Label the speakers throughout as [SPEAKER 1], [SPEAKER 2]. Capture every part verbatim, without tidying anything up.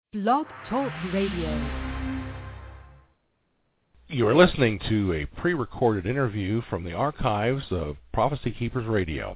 [SPEAKER 1] Blog Talk Radio.
[SPEAKER 2] You are listening to a pre-recorded interview from the archives of Prophecy Keepers Radio.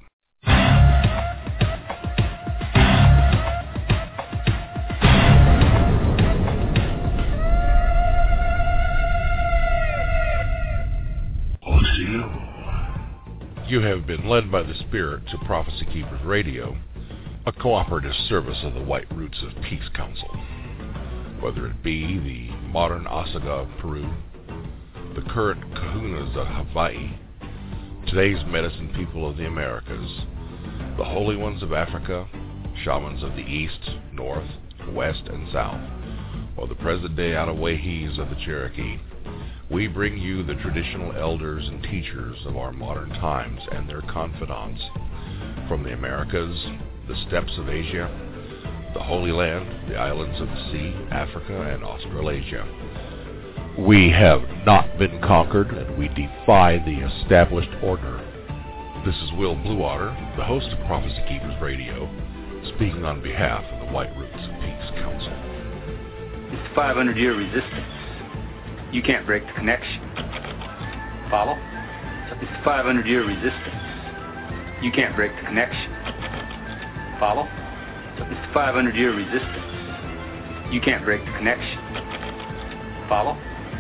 [SPEAKER 2] You have been led by the Spirit to Prophecy Keepers Radio, a cooperative service of the White Roots of Peace Council. Whether it be the modern Osaga of Peru, the current Kahunas of Hawaii, today's medicine people of the Americas, the holy ones of Africa, shamans of the East, North, West, and South, or the present-day Anawahis of the Cherokee, we bring you the traditional elders and teachers of our modern times and their confidants from the Americas, the steppes of Asia, the Holy Land, the islands of the sea, Africa, and Australasia. We have not been conquered, and we defy the established order. This is Will Bluewater, the host of Prophecy Keepers Radio, speaking on behalf of the White Roots of Peace Council.
[SPEAKER 3] It's the five hundred year resistance. You can't break the connection. Follow? It's the five hundred year resistance. You can't break the connection. Follow? It's the five hundred year resistance. You can't break the connection. Follow?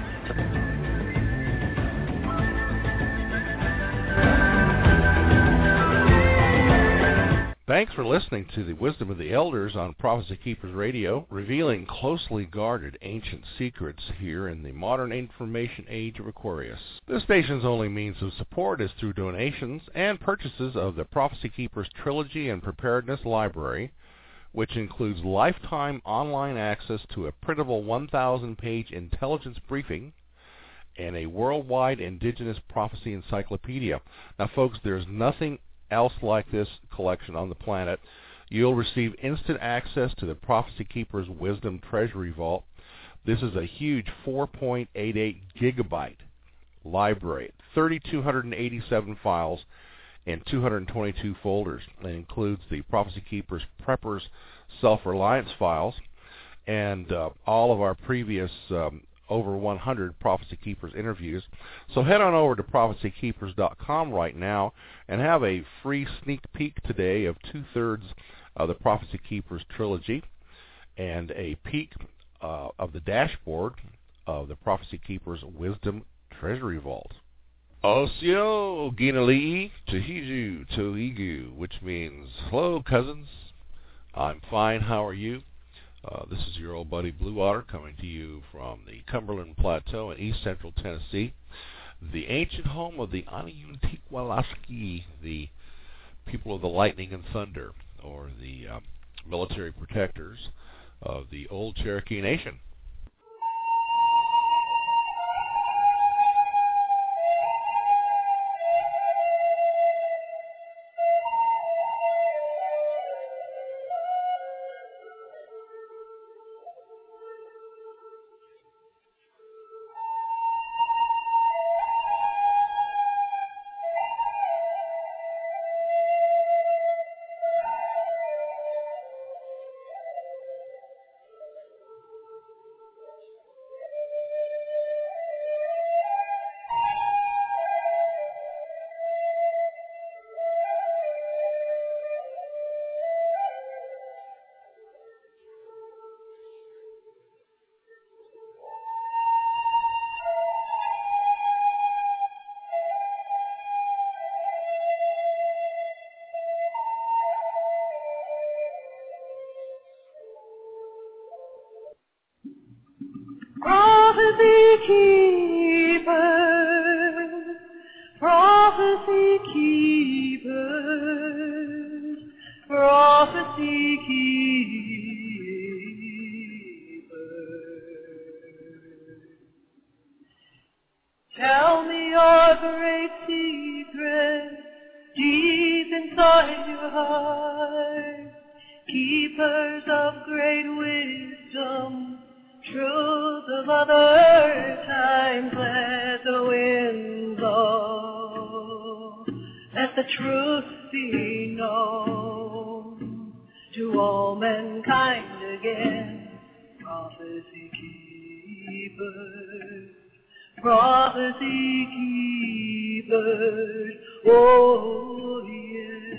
[SPEAKER 2] Thanks for listening to the Wisdom of the Elders on Prophecy Keepers Radio, revealing closely guarded ancient secrets here in the modern information age of Aquarius. This station's only means of support is through donations and purchases of the Prophecy Keepers Trilogy and Preparedness Library, which includes lifetime online access to a printable one thousand page intelligence briefing and a worldwide indigenous prophecy encyclopedia. Now, folks, there's nothing else like this collection on the planet. You'll receive instant access to the Prophecy Keepers Wisdom Treasury Vault. This is a huge four point eight eight gigabyte library, three thousand two hundred eighty-seven files in two hundred twenty-two folders. It includes the Prophecy Keepers Preppers Self-Reliance files and uh, all of our previous um, over one hundred Prophecy Keepers interviews. So head on over to prophecy keepers dot com right now and have a free sneak peek today of two-thirds of the Prophecy Keepers trilogy and a peek uh, of the dashboard of the Prophecy Keepers Wisdom Treasury Vault. Osio Ginali'i Tahiju Toigu, which means, hello, cousins. I'm fine. How are you? Uh, this is your old buddy Bluewater coming to you from the Cumberland Plateau in east central Tennessee, the ancient home of the Aniyuntikwalaski, the people of the lightning and thunder, or the uh, military protectors of the old Cherokee Nation.
[SPEAKER 4] Prophecy Keepers, Prophecy Keepers, Prophecy Keepers. Tell me your great secret deep inside your heart, keepers of great wisdom, truth of other times. Let the wind blow, let the truth be known to all mankind again. prophecy keepers, prophecy keepers, oh yeah.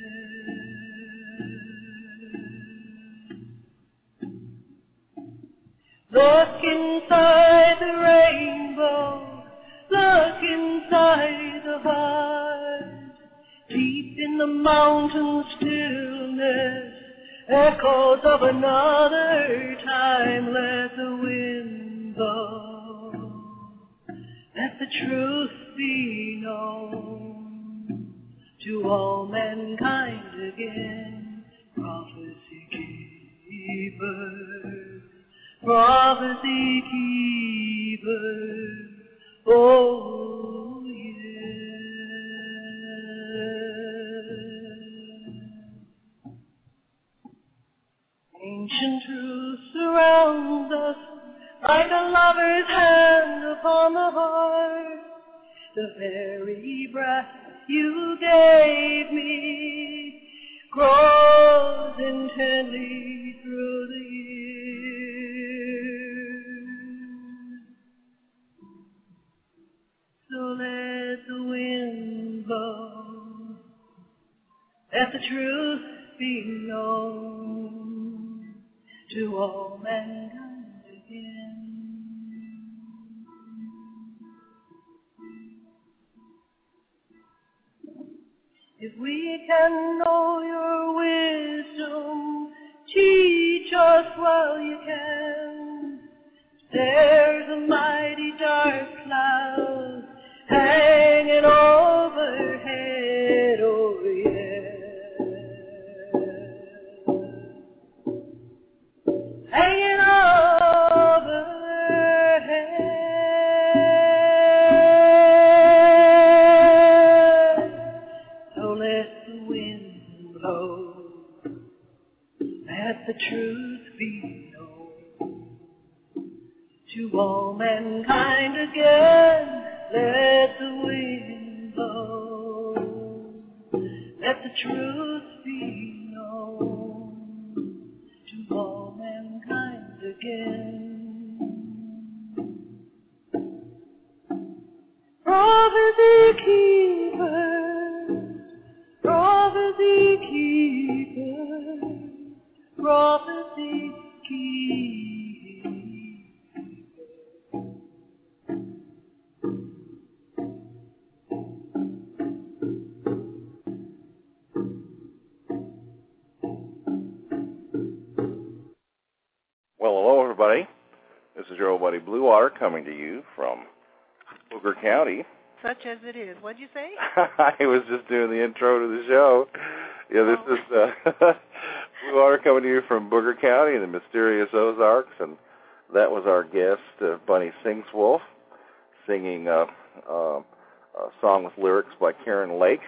[SPEAKER 4] Look inside the rainbow, look inside the heart, deep in the mountain stillness, echoes of another time. Let the wind blow, let the truth be known to all mankind again. Prophecy keepers, prophecy keepers, oh yeah. Ancient truth surrounds us like a lover's hand upon the heart. The very breath you gave me grows intently through the years. So let the wind blow, let the truth be known to all mankind again. If we can know your wisdom, teach us while you can. There's a mighty dark cloud hanging overhead, oh yeah. Hanging overhead. So let the wind blow, let the truth be known to all mankind again. Let the wind blow, let the truth be known to all mankind again. Prophecy keepers, prophecy keepers, prophecy keepers.
[SPEAKER 5] Well, hello, everybody. This is your old buddy Blue Water coming to you from Booker County.
[SPEAKER 6] Such as it is. What'd you say?
[SPEAKER 5] I was just doing the intro to the show. Yeah, this oh. is uh, Blue Water coming to you from Booker County in the mysterious Ozarks, and that was our guest, uh, Bunny Singswolf, singing uh, uh, a song with lyrics by Karen Lake,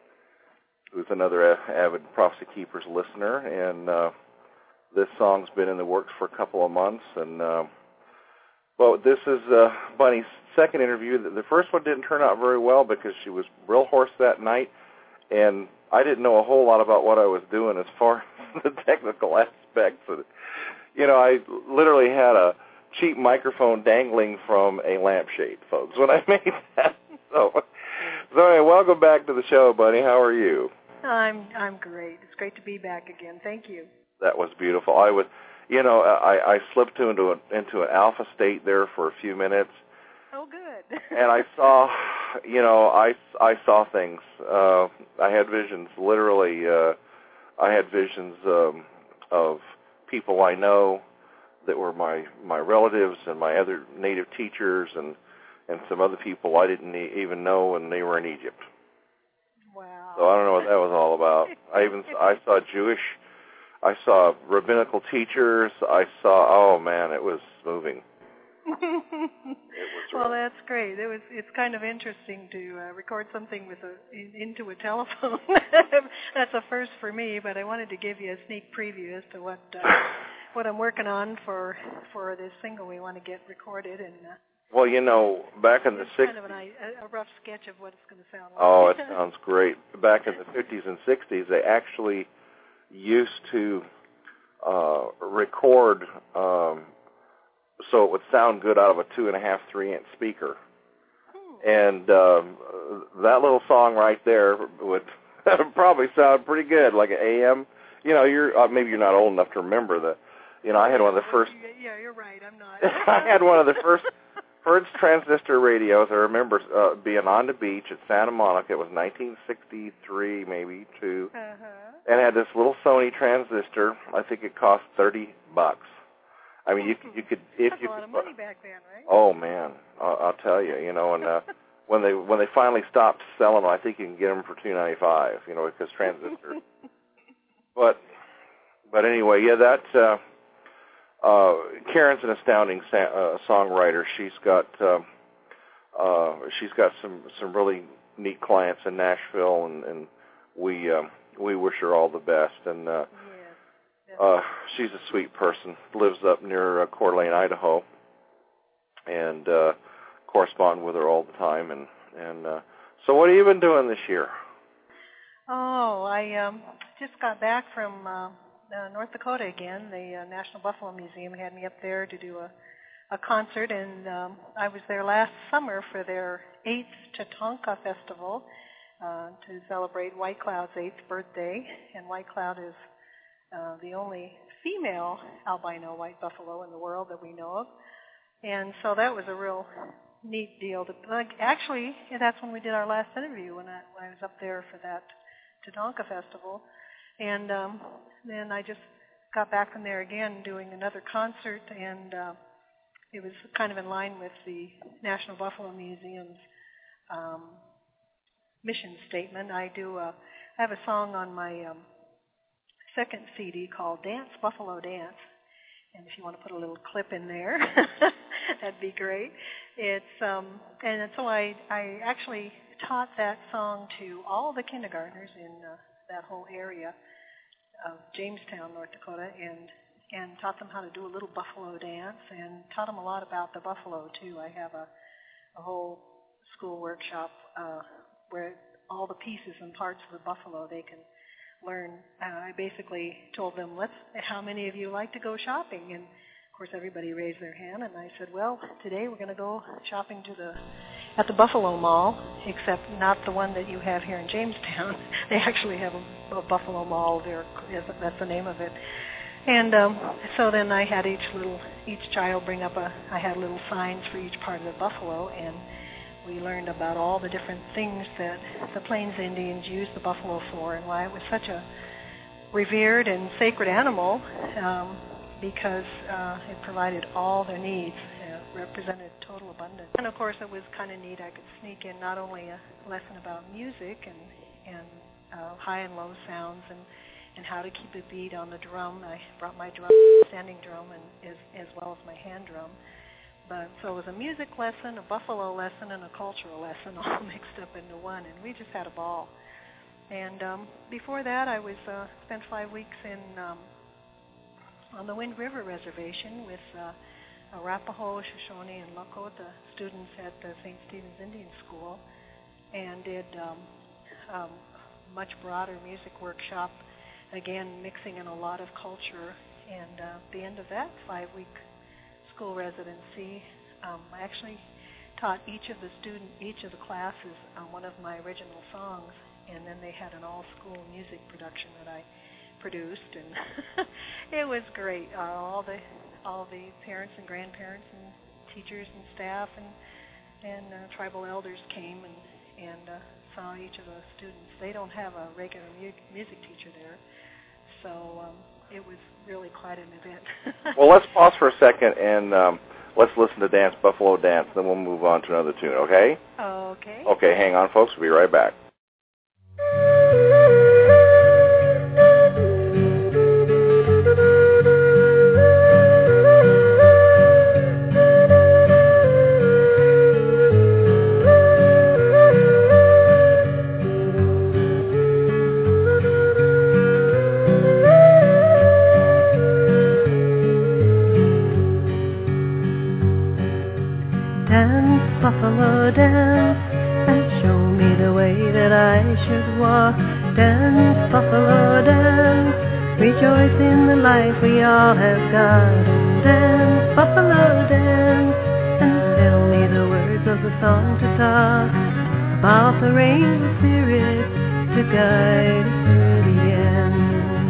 [SPEAKER 5] who's another a- avid Prophecy Keepers listener, and uh, this song's been in the works for a couple of months, and uh, well, this is uh, Bunny's second interview. The first one didn't turn out very well because she was real hoarse that night, and I didn't know a whole lot about what I was doing as far as the technical aspects of it. You know, I literally had a cheap microphone dangling from a lampshade, folks, when I made that. So, so anyway, welcome back to the show, Bunny. How are you?
[SPEAKER 6] I'm I'm great. It's great to be back again. Thank you.
[SPEAKER 5] That was beautiful. I was, you know, I, I slipped into an, into an alpha state there for a few minutes.
[SPEAKER 6] Oh, good.
[SPEAKER 5] And I saw, you know, I, I saw things. Uh, I had visions, literally. Uh, I had visions um, of people I know that were my, my relatives and my other native teachers and, and some other people I didn't even know, and they were in Egypt.
[SPEAKER 6] Wow.
[SPEAKER 5] So I don't know what that was all about. I even I saw Jewish. I saw rabbinical teachers. I saw, oh, man, it was moving. It was
[SPEAKER 6] well, that's great. It was. It's kind of interesting to uh, record something with a in, into a telephone. That's a first for me, but I wanted to give you a sneak preview as to what uh, what I'm working on for for this single we want to get recorded. And uh,
[SPEAKER 5] well, you know, back in the sixties,
[SPEAKER 6] kind of an, a rough sketch of what it's going to sound like.
[SPEAKER 5] Oh, it sounds great. Back in the fifties and sixties, they actually used to uh, record um, so it would sound good out of a two and a half, three inch speaker. And um, that little song right there would probably sound pretty good, like an A M. You know, you're uh, maybe you're not old enough to remember the. You know, I had one of the first.
[SPEAKER 6] Yeah, you're right. I'm not.
[SPEAKER 5] I had one of the first first transistor radios. I remember uh, being on the beach at Santa Monica. It was nineteen sixty-three, maybe two, uh-huh. and it had this little Sony transistor. I think it cost thirty bucks. I mean, you you could if
[SPEAKER 6] That's
[SPEAKER 5] you
[SPEAKER 6] a lot
[SPEAKER 5] could,
[SPEAKER 6] of money back then, right?
[SPEAKER 5] Oh man, I'll, I'll tell you. You know, and uh, when they when they finally stopped selling them, I think you can get them for two ninety-five. You know, because transistor. but but anyway, yeah, that. Uh, uh, Karen's an astounding sa- uh, songwriter. She's got uh, uh, she's got some some really neat clients in Nashville, and, and we uh, we wish her all the best. And uh, Uh, she's a sweet person. Lives up near uh, Coeur d'Alene, Idaho, and uh, correspond with her all the time. And and uh, so, what have you been doing this year?
[SPEAKER 6] Oh, I um, just got back from uh, uh, North Dakota again. The uh, National Buffalo Museum had me up there to do a, a concert, and um, I was there last summer for their eighth Tatanka Festival uh, to celebrate White Cloud's eighth birthday. And White Cloud is Uh, the only female albino white buffalo in the world that we know of. And so that was a real neat deal. To, like, actually, that's when we did our last interview, when I, when I was up there for that Tatanka Festival. And um, then I just got back from there again doing another concert, and uh, it was kind of in line with the National Buffalo Museum's um, mission statement. I do a, I have a song on my um, second C D called Dance Buffalo Dance, and if you want to put a little clip in there, that'd be great. It's um, and so I I actually taught that song to all the kindergartners in uh, that whole area of Jamestown, North Dakota, and and taught them how to do a little buffalo dance, and taught them a lot about the buffalo too. I have a a whole school workshop uh, where all the pieces and parts of the buffalo they can learn. Uh, I basically told them, "Let's. How many of you like to go shopping?" And of course, everybody raised their hand. And I said, "Well, today we're going to go shopping to the at the Buffalo Mall, except not the one that you have here in Jamestown. They actually have a, a Buffalo Mall there. That's the name of it." And um, so then I had each little each child bring up a. I had little signs for each part of the buffalo, and we learned about all the different things that the Plains Indians used the buffalo for, and why it was such a revered and sacred animal, um, because uh, it provided all their needs, uh, represented total abundance. And of course, it was kind of neat. I could sneak in not only a lesson about music and and uh, high and low sounds, and and how to keep a beat on the drum. I brought my drum, standing drum, and as as well as my hand drum. But so it was a music lesson, a buffalo lesson, and a cultural lesson all mixed up into one, and we just had a ball. And um, before that, I was uh, spent five weeks in um, on the Wind River Reservation with uh, Arapaho, Shoshone, and Lakota students at the Saint Stephen's Indian School, and did um, um, much broader music workshop, again mixing in a lot of culture. And uh, at the end of that five-week school residency, um, I actually taught each of the student, each of the classes on one of my original songs, and then they had an all-school music production that I produced, and it was great. Uh, all the all the parents and grandparents and teachers and staff and and uh, tribal elders came and and uh, saw each of the students. They don't have a regular mu- music teacher there, so. Um, It was really quite an event.
[SPEAKER 5] Well, let's pause for a second and um, let's listen to Dance Buffalo Dance, then we'll move on to another tune, okay?
[SPEAKER 6] Okay.
[SPEAKER 5] Okay, hang on, folks. We'll be right back.
[SPEAKER 7] Buffalo dance, and show me the way that I should walk. Dance, buffalo dance, rejoice in the life we all have got. And dance, buffalo dance. the rainbow spirit to guide us through the end.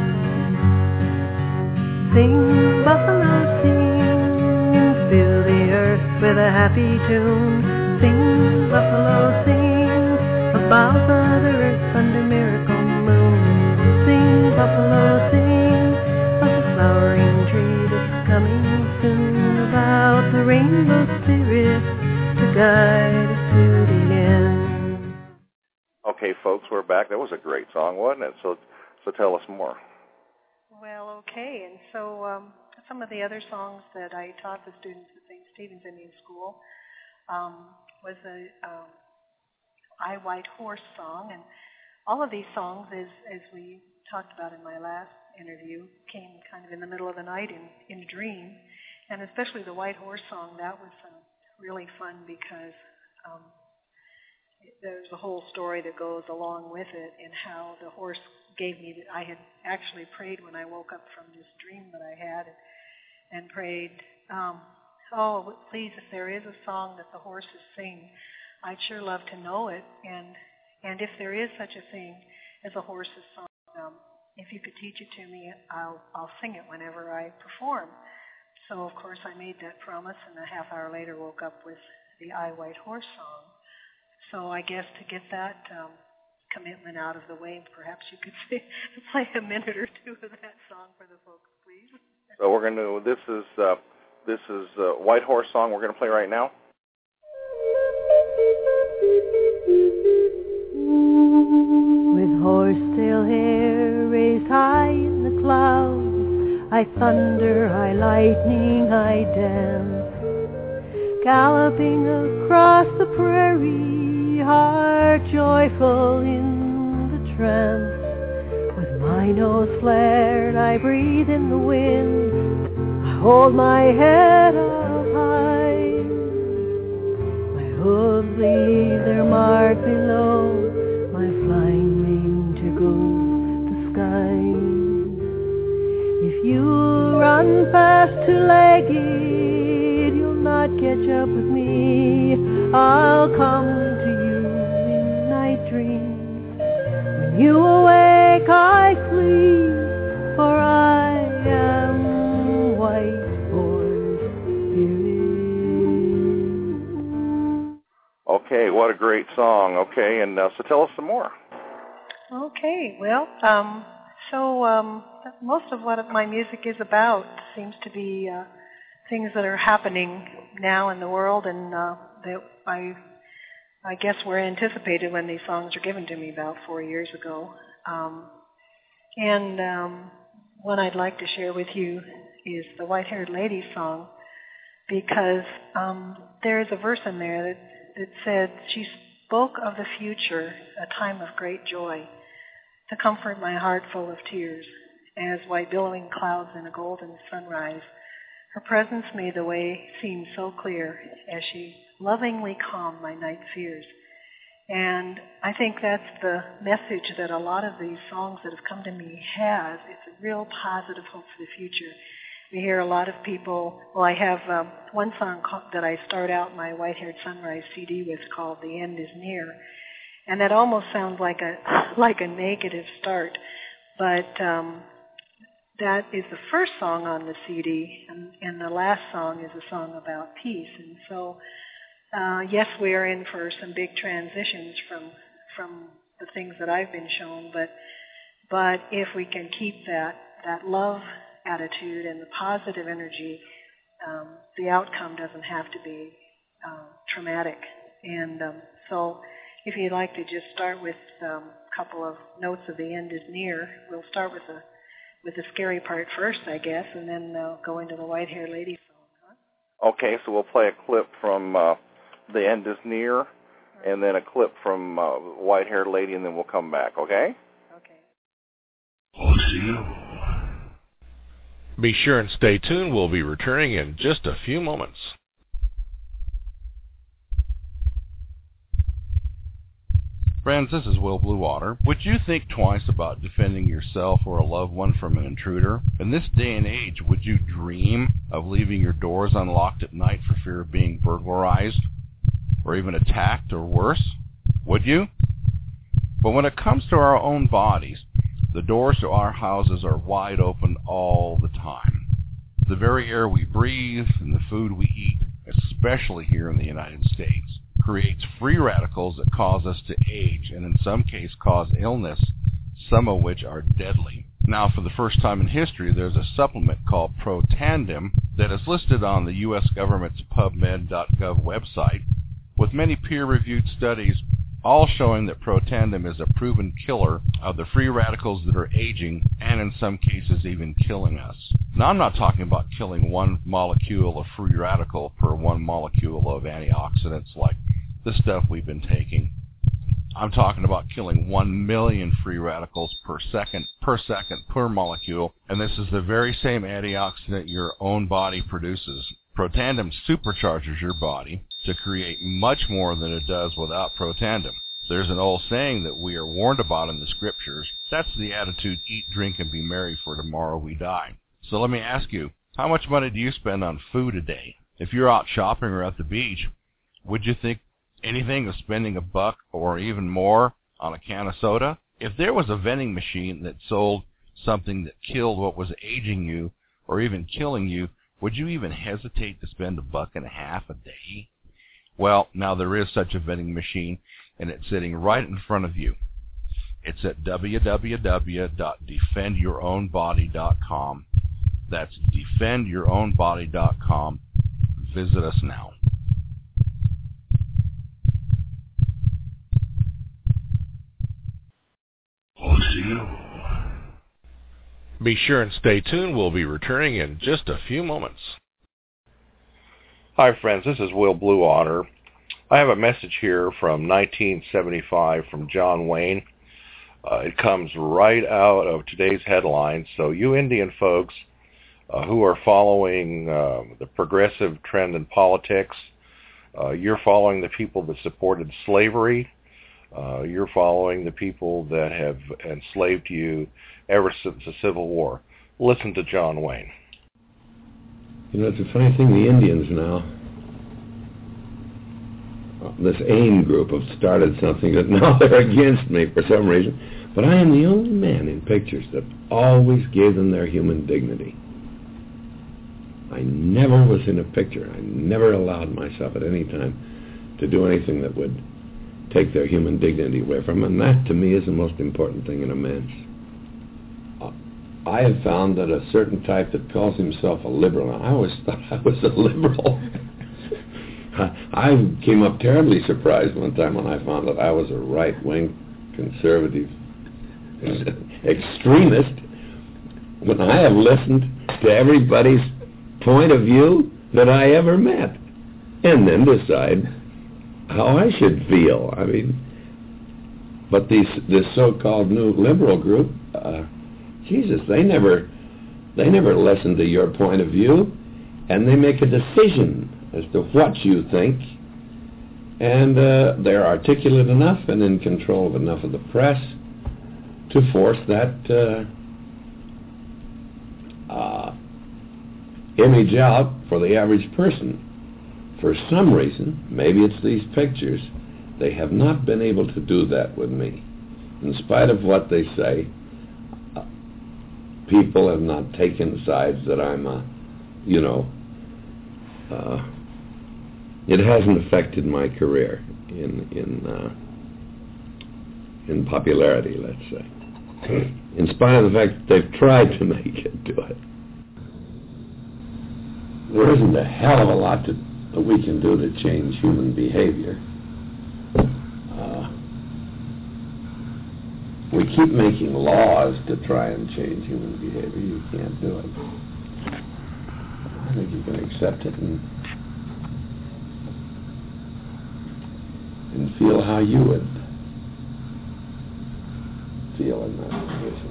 [SPEAKER 7] Sing, buffalo, sing, and fill the earth with a happy tune. Sing, buffalo, sing, about Mother Earth under miracle moon. Sing, buffalo, sing, of the flowering tree that's coming soon. About the rainbow spirit to guide us to the end.
[SPEAKER 5] Okay, folks, we're back. That was a great song, wasn't it? So, so tell us more.
[SPEAKER 6] Well, okay, and so um, some of the other songs that I taught the students at Saint Stephen's Indian School um, was a um, I White Horse song, and all of these songs, as as we talked about in my last interview, came kind of in the middle of the night in, in a dream, and especially the White Horse song, that was uh, really fun because um, there's a whole story that goes along with it and how the horse gave me, I had actually prayed when I woke up from this dream that I had and, and prayed, um, oh, please, if there is a song that the horses sing, I'd sure love to know it. And and if there is such a thing as a horse's song, um, if you could teach it to me, I'll I'll sing it whenever I perform. So, of course, I made that promise, and a half hour later woke up with the I White Horse song. So I guess to get that um, commitment out of the way, perhaps you could say, play a minute or two of that song for the folks, please.
[SPEAKER 5] So we're going to, this is uh, this is uh, White Horse song we're going to play right now.
[SPEAKER 7] With horsetail hair raised high in the clouds, I thunder, I lightning, I dance, galloping across the prairie, heart joyful in the trance. With my nose flared, I breathe in the wind, I hold my head up high, my hooves leave their mark below, my flying mane tickles the sky. If you run fast two-legged, you'll not catch up with me. I'll come to you in night dreams. When you awake, I sleep, for I am White Horse Spirit.
[SPEAKER 5] Okay, what a great song. Okay, and uh, so tell us some more.
[SPEAKER 6] Okay, well, um, so um, most of what my music is about seems to be uh, things that are happening now in the world, and uh, that I, I guess were anticipated when these songs were given to me about four years ago. Um, and um, one I'd like to share with you is the White-Haired Lady song, because um, there is a verse in there that, that said, she spoke of the future, a time of great joy, to comfort my heart full of tears, as white billowing clouds in a golden sunrise. Her presence made the way seem so clear as she lovingly calmed my night fears. And I think that's the message that a lot of these songs that have come to me has. It's a real positive hope for the future. We hear a lot of people, well, I have um, one song called, that I start out my White-Haired Sunrise C D with called The End Is Near. And that almost sounds like a like a negative start. But um, that is the first song on the C D, and, and the last song is a song about peace. And so, uh, yes, we are in for some big transitions from from the things that I've been shown, but but if we can keep that, that love attitude and the positive energy, um, the outcome doesn't have to be uh, traumatic. And um, so if you'd like to just start with um, a couple of notes of The End Is Near, we'll start with the with the scary part first, I guess, and then uh, go into the White-Haired Lady song. Huh?
[SPEAKER 5] Okay, so we'll play a clip from uh, The End Is Near, mm-hmm. and then a clip from uh, White-Haired Lady, and then we'll come back, okay?
[SPEAKER 6] Okay.
[SPEAKER 2] Be sure and stay tuned. We'll be returning in just a few moments. Friends, this is Will Bluewater. Would you think twice about defending yourself or a loved one from an intruder? In this day and age, would you dream of leaving your doors unlocked at night for fear of being burglarized or even attacked or worse? Would you? But when it comes to our own bodies, the doors to our houses are wide open all the time. The very air we breathe and the food we eat, especially here in the United States, creates free radicals that cause us to age and in some cases cause illness, some of which are deadly. Now, for the first time in history, there's a supplement called Protandim that is listed on the U S government's pub med dot gov website, with many peer-reviewed studies all showing that Protandim is a proven killer of the free radicals that are aging and in some cases even killing us. Now, I'm not talking about killing one molecule of free radical per one molecule of antioxidants like the stuff we've been taking. I'm talking about killing one million free radicals per second, per second, per molecule, and this is the very same antioxidant your own body produces. Protandim supercharges your body to create much more than it does without Protandim. There's an old saying that we are warned about in the scriptures. That's the attitude, eat, drink, and be merry, for tomorrow we die. So let me ask you, how much money do you spend on food a day? If you're out shopping or at the beach, would you think anything of spending a buck or even more on a can of soda? If there was a vending machine that sold something that killed what was aging you or even killing you, would you even hesitate to spend a buck and a half a day? Well, now there is such a vending machine, and it's sitting right in front of you. It's at w w w dot defend your own body dot com. That's defend your own body dot com. Visit us now. Be sure and stay tuned. We'll be returning in just a few moments. Hi, friends. This is Will Blue Otter. I have a message here from nineteen seventy-five from John Wayne. Uh, it comes right out of today's headlines. So you Indian folks uh, who are following uh, the progressive trend in politics, uh, you're following the people that supported slavery. Uh, you're following the people that have enslaved you ever since the Civil War. Listen to John Wayne.
[SPEAKER 8] You know, it's a funny thing, the Indians now, this AIM group have started something that now they're against me for some reason, but I am the only man in pictures that always gave them their human dignity. I never was in a picture. I never allowed myself at any time to do anything that would take their human dignity away from them, and that to me is the most important thing in a man. I have found that a certain type that calls himself a liberal, I always thought I was a liberal. I came up terribly surprised one time when I found that I was a right-wing conservative extremist, when I have listened to everybody's point of view that I ever met, and then decide how I should feel. I mean, but these this so-called new liberal group, uh, Jesus, they never they never listen to your point of view, and they make a decision as to what you think, and uh, they're articulate enough and in control of enough of the press to force that uh, uh, image out for the average person. For some reason, maybe it's these pictures, they have not been able to do that with me. In spite of what they say, uh, people have not taken sides that I'm a, you know, uh, it hasn't affected my career in in uh, in popularity, let's say. In spite of the fact that they've tried to make it do it. There isn't a hell of a lot to that we can do to change human behavior. Uh, we keep making laws to try and change human behavior. You can't do it. I think you can accept it and, and feel how you would feel in that position.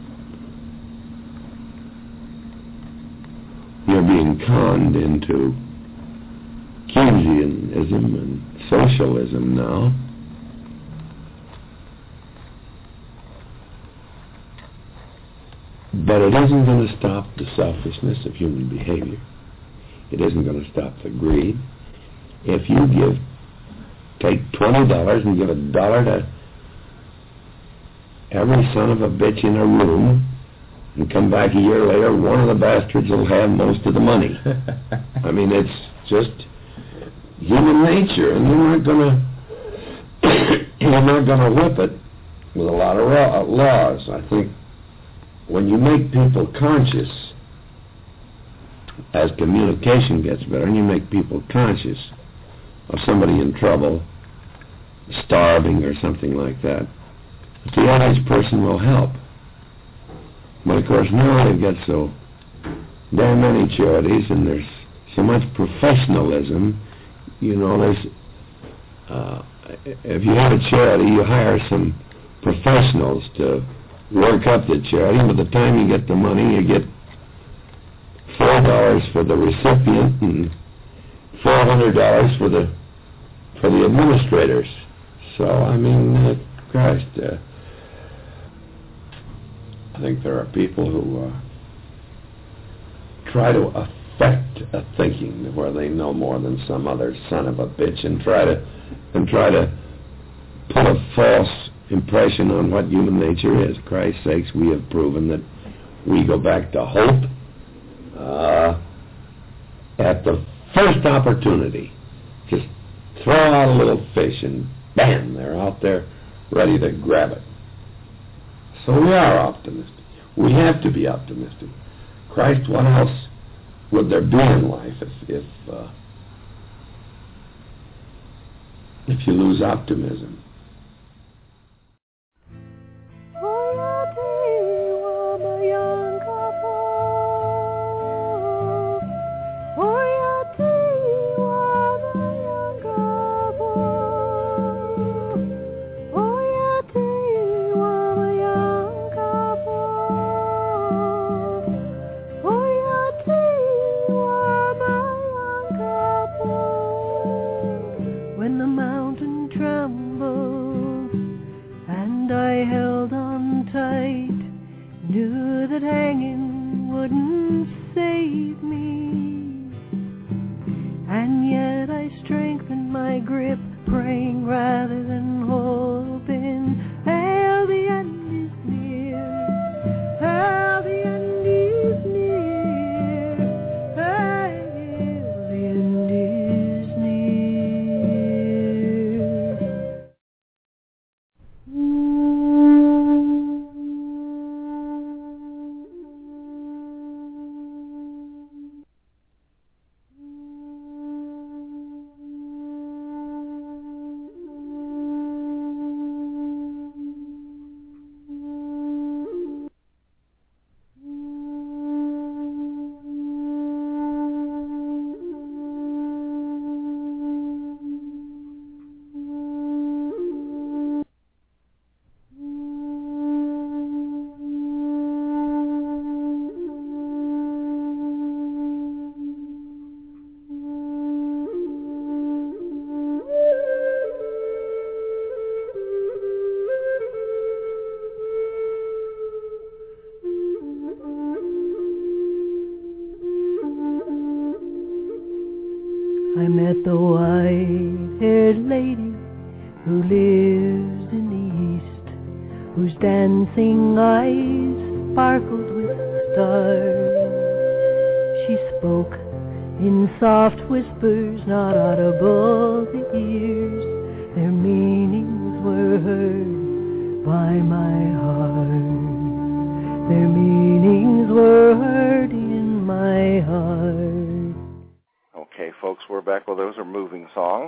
[SPEAKER 8] You're being conned into Keynesianism and socialism now. But it isn't going to stop the selfishness of human behavior. It isn't going to stop the greed. If you give, take twenty dollars and give a dollar to every son of a bitch in a room, and come back a year later, one of the bastards will have most of the money. I mean, it's just human nature, and you're not gonna you're not gonna whip it with a lot of raw, laws. I think when you make people conscious, as communication gets better, and you make people conscious of somebody in trouble, starving or something like that, the average person will help. But of course now they've got so damn many charities, and there's so much professionalism. You know, there's uh, if you have a charity, you hire some professionals to work up the charity. And by the time you get the money, you get four dollars for the recipient and four hundred dollars for the for the administrators. So I mean, uh, Christ. Uh, I think there are people who uh, try to affect a thinking where they know more than some other son of a bitch, and try to and try to put a false impression on what human nature is. Christ's sakes, we have proven that we go back to hope uh, at the first opportunity. Just throw out a little fish, and bam, they're out there ready to grab it. So we are optimistic. We have to be optimistic. Christ, what else would there be in life if if, uh, if you lose optimism?
[SPEAKER 7] I met the white-haired lady who lives in the east, whose dancing eyes sparkled with stars. She spoke in soft whispers not audible to ears. Their meanings were heard by my heart. Their meanings were heard in my heart.
[SPEAKER 5] Okay, folks, we're back. Well, those are moving songs.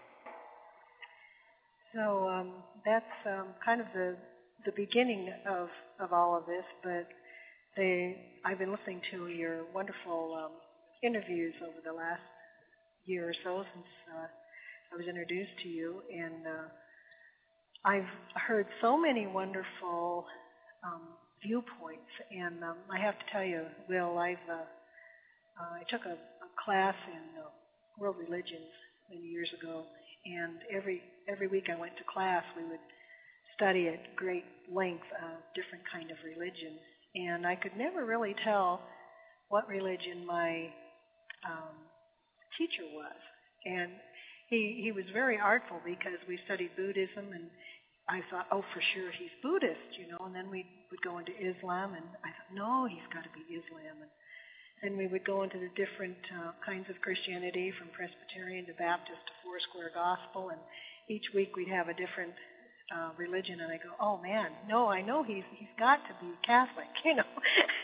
[SPEAKER 6] So um, that's um, kind of the the beginning of, of all of this, but they I've been listening to your wonderful um, interviews over the last year or so since uh, I was introduced to you, and uh, I've heard so many wonderful um, viewpoints, and um, I have to tell you, Will, I've uh, uh, I took a, a class in uh, world religions many years ago, and every every week I went to class. We would study at great length a different kind of religion, and I could never really tell what religion my um, teacher was. And he he was very artful because we studied Buddhism, and I thought, oh, for sure he's Buddhist, you know, and then we would go into Islam, and I thought, no, he's got to be Islam. And then we would go into the different uh, kinds of Christianity, from Presbyterian to Baptist to Foursquare Gospel, and each week we'd have a different uh, religion, and I go, oh man, no, I know he's he's got to be Catholic, you know.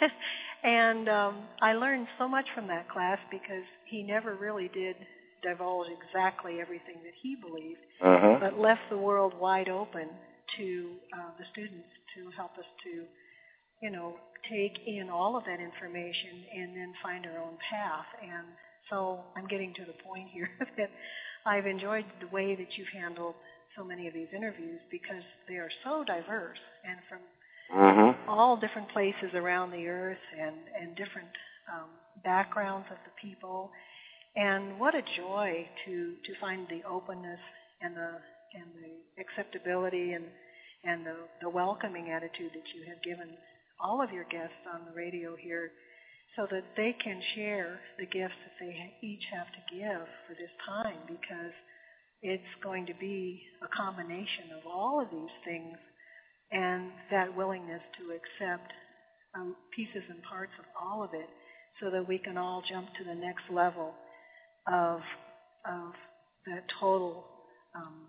[SPEAKER 6] And um, I learned so much from that class, because he never really did divulge exactly everything that he believed,
[SPEAKER 5] uh-huh.
[SPEAKER 6] but left the world wide open to uh, the students to help us to, you know, take in all of that information and then find our own path. And so I'm getting to the point here that I've enjoyed the way that you've handled so many of these interviews, because they are so diverse and from
[SPEAKER 5] uh-huh.
[SPEAKER 6] all different places around the earth, and, and different um, backgrounds of the people. And what a joy to, to find the openness and the and the acceptability and and the, the welcoming attitude that you have given all of your guests on the radio here, so that they can share the gifts that they each have to give for this time, because it's going to be a combination of all of these things, and that willingness to accept um, pieces and parts of all of it, so that we can all jump to the next level of of that total um,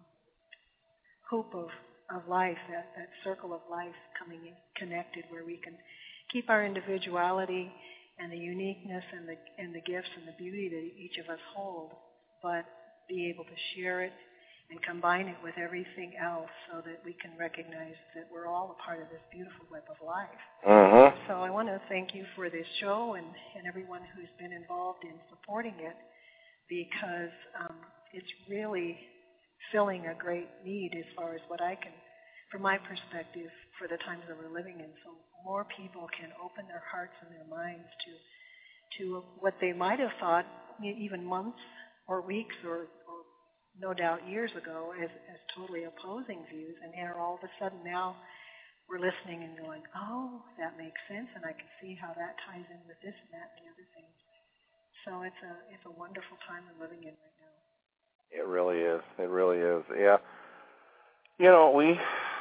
[SPEAKER 6] hoop of, of life, that, that circle of life coming in, connected, where we can keep our individuality and the uniqueness and the and the gifts and the beauty that each of us hold, but be able to share it and combine it with everything else, so that we can recognize that we're all a part of this beautiful web of life.
[SPEAKER 5] Uh-huh.
[SPEAKER 6] So I want to thank you for this show, and, and everyone who's been involved in supporting it, because um, it's really filling a great need, as far as what I can, from my perspective, for the times that we're living in. So more people can open their hearts and their minds to to what they might have thought even months or weeks or, or no doubt years ago as, as totally opposing views, and here all of a sudden now we're listening and going, oh, that makes sense, and I can see how that ties in with this and that and the other things. So it's a it's a wonderful time we're living in right now.
[SPEAKER 5] It really is. It really is. Yeah. You know, we,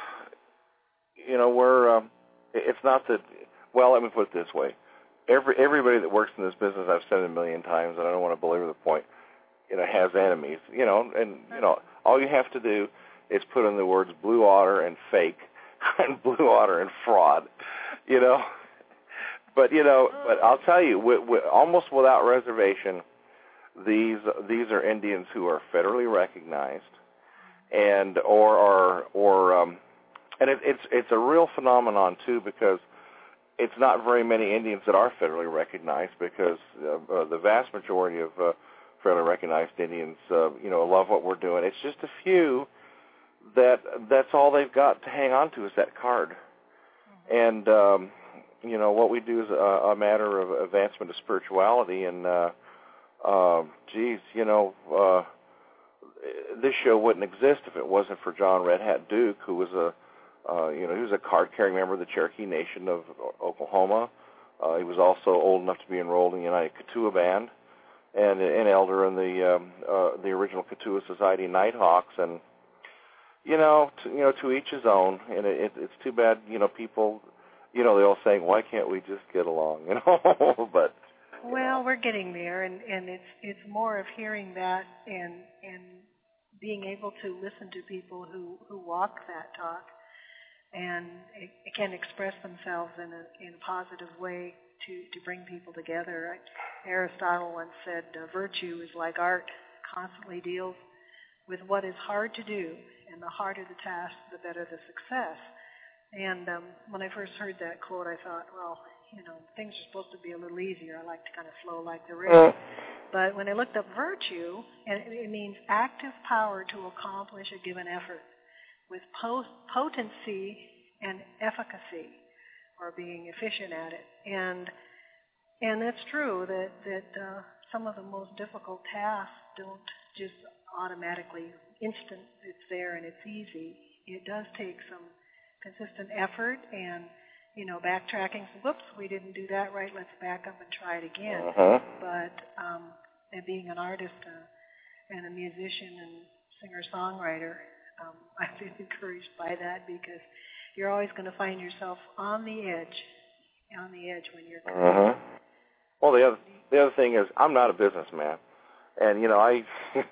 [SPEAKER 5] you know, we're, um, it's not that, well, let me put it this way. Every Everybody that works in this business, I've said it a million times, and I don't want to belabor the point, you know, has enemies, you know, and, you know, all you have to do is put in the words blue otter and fake and blue otter and fraud, you know. But, you know, but I'll tell you, w- w- almost without reservation, these these are Indians who are federally recognized, and or are or um, and it, it's it's a real phenomenon too, because it's not very many Indians that are federally recognized, because uh, uh, the vast majority of uh, federally recognized Indians, uh, you know, love what we're doing. It's just a few that that's all they've got to hang on to is that card, and um, you know what we do is a, a matter of advancement of spirituality. And uh, uh, geez, you know, uh, this show wouldn't exist if it wasn't for John Red Hat Duke, who was a uh, you know he was a card-carrying member of the Cherokee Nation of Oklahoma. Uh, he was also old enough to be enrolled in the United Katua Band, and an elder in the um, uh, the original Katua Society Nighthawks. And you know, to, you know, to each his own. And it, it, it's too bad, you know, people, you know, they're all saying, why can't we just get along, you know? But
[SPEAKER 6] well, know. We're getting there, and, and it's it's more of hearing that and and being able to listen to people who, who walk that talk and it, it can express themselves in a in a positive way to, to bring people together. Aristotle once said, uh, virtue is like art, constantly deals with what is hard to do, and the harder the task, the better the success. And um, when I first heard that quote, I thought, well, you know, things are supposed to be a little easier. I like to kind of flow like the river. But when I looked up virtue, and it, it means active power to accomplish a given effort with post, potency and efficacy, or being efficient at it. And and that's true that that uh, some of the most difficult tasks don't just automatically instant. It's there and it's easy. It does take some consistent effort and, you know, backtracking. So, whoops, we didn't do that right. Let's back up and try it again.
[SPEAKER 5] Uh-huh.
[SPEAKER 6] But um, and being an artist uh, and a musician and singer-songwriter, um, I've been encouraged by that because you're always going to find yourself on the edge, on the edge when you're.
[SPEAKER 5] Mm-hmm. Well, the other the other thing is, I'm not a businessman, and you know, I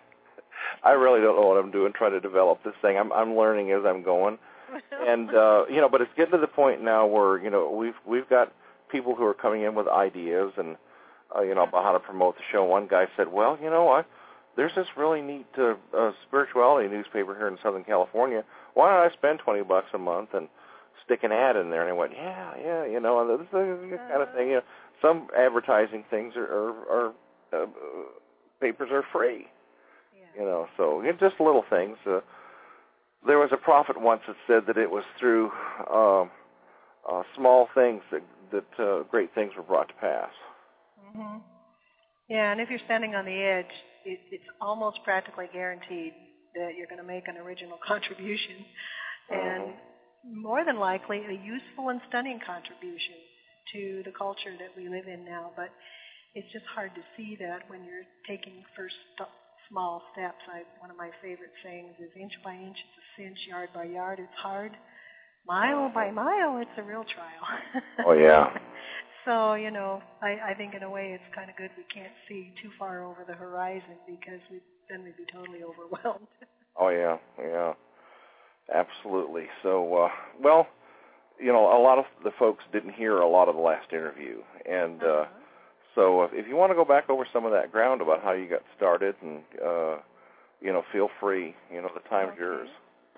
[SPEAKER 5] I really don't know what I'm doing trying to develop this thing. I'm I'm learning as I'm going, and uh, you know, but it's getting to the point now where you know we've we've got people who are coming in with ideas and uh, you know about how to promote the show. One guy said, well, you know, I there's this really neat uh, uh, spirituality newspaper here in Southern California. Why don't I spend twenty bucks a month and stick an ad in there? And I went, yeah, yeah, you know, and this is the kind of thing. You know, some advertising things are, are, are uh, papers are free. Yeah. You know, so it's just little things. Uh, there was a prophet once that said that it was through um, uh, small things that that uh, great things were brought to pass.
[SPEAKER 6] Mm-hmm. Yeah, and if you're standing on the edge, it, it's almost practically guaranteed that you're going to make an original contribution, and mm-hmm. more than likely a useful and stunning contribution to the culture that we live in now. But it's just hard to see that when you're taking first st- small steps. I, one of my favorite sayings is, inch by inch it's a cinch, yard by yard it's hard, mile by mile it's a real trial.
[SPEAKER 5] Oh, yeah.
[SPEAKER 6] So, you know, I, I think in a way it's kind of good we can't see too far over the horizon because we then we'd be totally overwhelmed.
[SPEAKER 5] Oh, yeah, yeah, absolutely. So, uh, well, you know, a lot of the folks didn't hear a lot of the last interview. And uh, uh-huh. so if you want to go back over some of that ground about how you got started, and, uh, you know, feel free. You know, the time's
[SPEAKER 6] okay.
[SPEAKER 5] yours.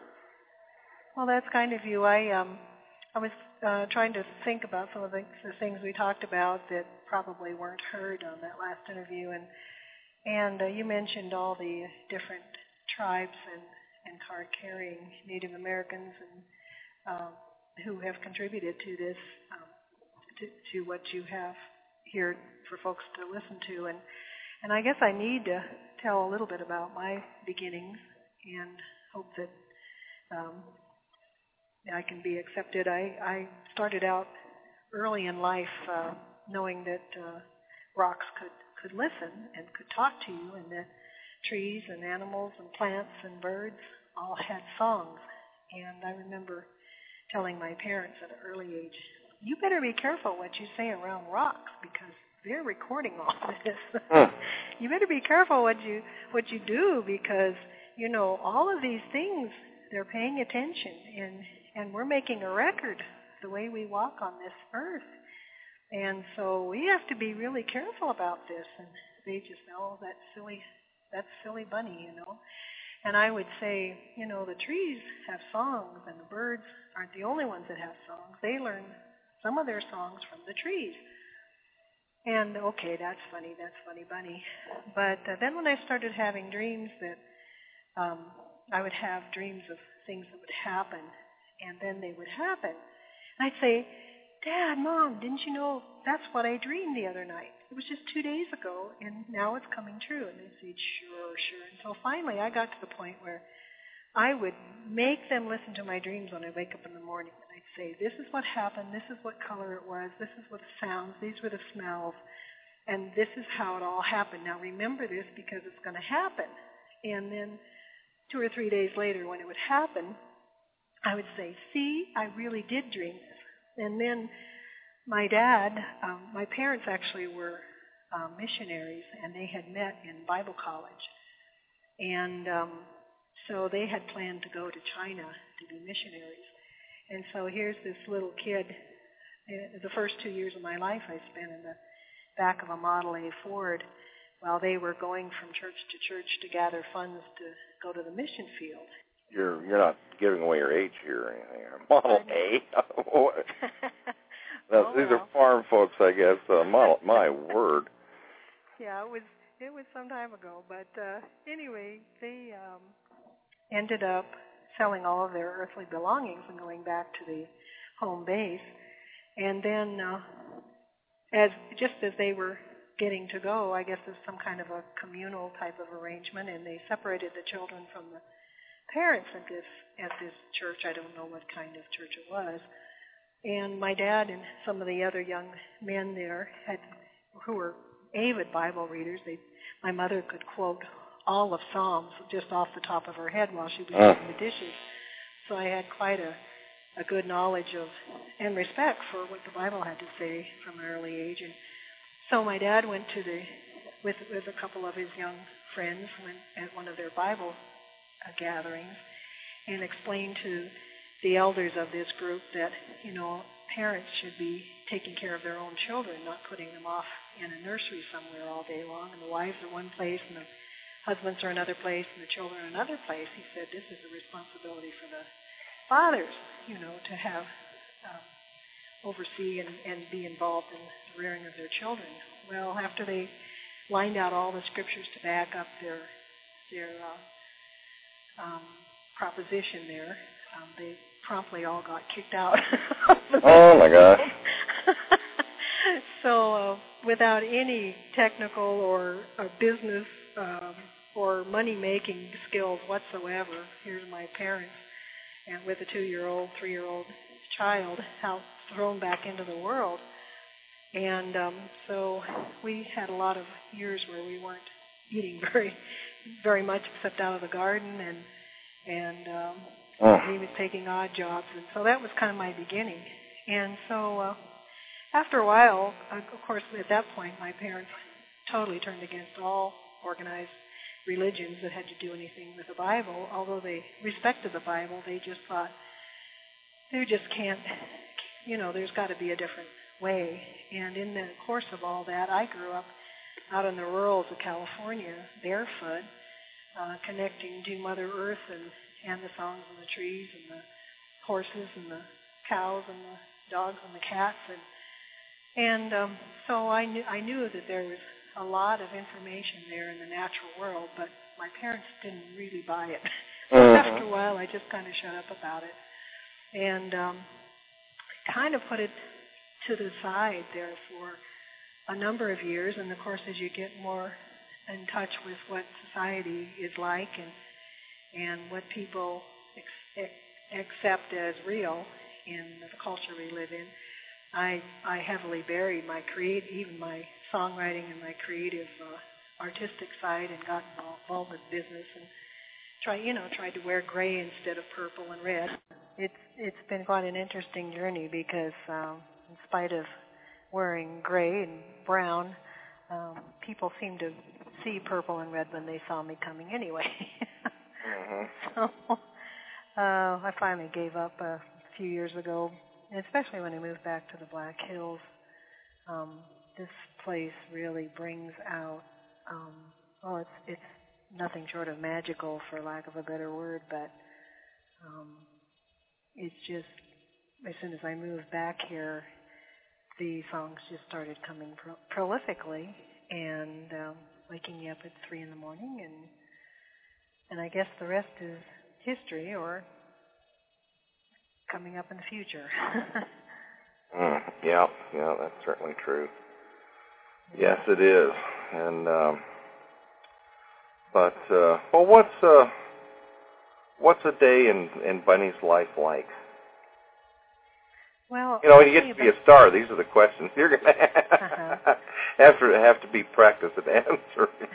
[SPEAKER 6] Well, that's kind of you. I um, I was uh, trying to think about some of the, the things we talked about that probably weren't heard on that last interview. And, and uh, you mentioned all the different tribes and, and card-carrying Native Americans and um, who have contributed to this, um, to, to what you have here for folks to listen to. And, and I guess I need to tell a little bit about my beginnings and hope that um, I can be accepted. I, I started out early in life uh, knowing that uh, rocks could, could listen and could talk to you, and that trees and animals and plants and birds all had songs. And I remember telling my parents at an early age, you better be careful what you say around rocks because they're recording all this. You better be careful what you what you do because, you know, all of these things, they're paying attention, and, and we're making a record the way we walk on this earth. And so we have to be really careful about this. And they just, oh, that silly, that silly bunny, you know. And I would say, you know, the trees have songs, and the birds aren't the only ones that have songs. They learn some of their songs from the trees. And, okay, that's funny, that's funny bunny. But uh, then when I started having dreams that um, I would have dreams of things that would happen, and then they would happen. And I'd say, Dad, Mom, didn't you know that's what I dreamed the other night? It was just two days ago, and now it's coming true. And they'd say, sure, sure. Until finally I got to the point where I would make them listen to my dreams when I wake up in the morning. And I'd say, this is what happened, this is what color it was, this is what the sounds, these were the smells, and this is how it all happened. Now remember this because it's going to happen. And then two or three days later when it would happen, I would say, see, I really did dream this. And then my dad, um, my parents actually were um, missionaries, and they had met in Bible college. And um, so they had planned to go to China to be missionaries. And so here's this little kid. The first two years of my life I spent in the back of a Model A Ford while they were going from church to church to gather funds to go to the mission field.
[SPEAKER 5] You're you're not giving away your age here or anything. Model A. Now,
[SPEAKER 6] oh,
[SPEAKER 5] these
[SPEAKER 6] well.
[SPEAKER 5] are farm folks, I guess. Uh, model, my word.
[SPEAKER 6] Yeah, it was it was some time ago, but uh, anyway, they um, ended up selling all of their earthly belongings and going back to the home base. And then, uh, as just as they were getting to go, I guess there's some kind of a communal type of arrangement, and they separated the children from the parents at this at this church. I don't know what kind of church it was. And my dad and some of the other young men there had, who were avid Bible readers. They, my mother could quote all of Psalms just off the top of her head while she was
[SPEAKER 5] Uh.
[SPEAKER 6] doing the dishes. So I had quite a, a good knowledge of and respect for what the Bible had to say from an early age. And so my dad went to the with with a couple of his young friends went at one of their Bible uh, gatherings and explained to the elders of this group that, you know, parents should be taking care of their own children, not putting them off in a nursery somewhere all day long, and the wives are one place and the husbands are another place and the children are another place. He said this is a responsibility for the fathers, you know, to have um, oversee and, and be involved in the rearing of their children. Well, after they lined out all the scriptures to back up their their uh, um, proposition there, um, they promptly all got kicked out.
[SPEAKER 5] Oh my gosh.
[SPEAKER 6] So uh, without any technical or uh, business um, or money-making skills whatsoever, here's my parents, and with a two-year-old, three-year-old child, out thrown back into the world. And um, so we had a lot of years where we weren't eating very, very much except out of the garden, and and um,
[SPEAKER 5] Oh.
[SPEAKER 6] he was taking odd jobs, and so that was kind of my beginning. And so uh, after a while, uh, of course, at that point, my parents totally turned against all organized religions that had to do anything with the Bible. Although they respected the Bible, they just thought they just can't, you know, there's got to be a different way. And in the course of all that, I grew up out in the rurals of California, barefoot, uh, connecting to Mother Earth and and the songs and the trees and the horses and the cows and the dogs and the cats, and and um, so I knew I knew that there was a lot of information there in the natural world, but my parents didn't really buy it. So
[SPEAKER 5] Mm-hmm.
[SPEAKER 6] after a while, I just kind of shut up about it, and um, kind of put it to the side there for a number of years. And of course, as you get more in touch with what society is like and and what people ex- ex- accept as real in the culture we live in, I I heavily buried my create, even my songwriting and my creative uh, artistic side, and got involved with business and try you know tried to wear gray instead of purple and red. It's it's been quite an interesting journey because um, in spite of wearing gray and brown, um, people seem to see purple and red when they saw me coming anyway.
[SPEAKER 5] Mm-hmm.
[SPEAKER 6] So uh, I finally gave up a few years ago, and especially when I moved back to the Black Hills. Um, this place really brings out, um, well, it's it's nothing short of magical, for lack of a better word, but um, it's just, as soon as I moved back here, the songs just started coming pro- prolifically, and um, waking me up at three in the morning, and And I guess the rest is history, or coming up in the future.
[SPEAKER 5] Mm, yeah, yeah, that's certainly true. Yes, it is. And um, but uh, well, what's uh, what's a day in in Bunny's life like?
[SPEAKER 6] Well,
[SPEAKER 5] You know, when you get to be a star, these are the questions you're going to
[SPEAKER 6] Uh-huh.
[SPEAKER 5] have to have to be practiced at answering.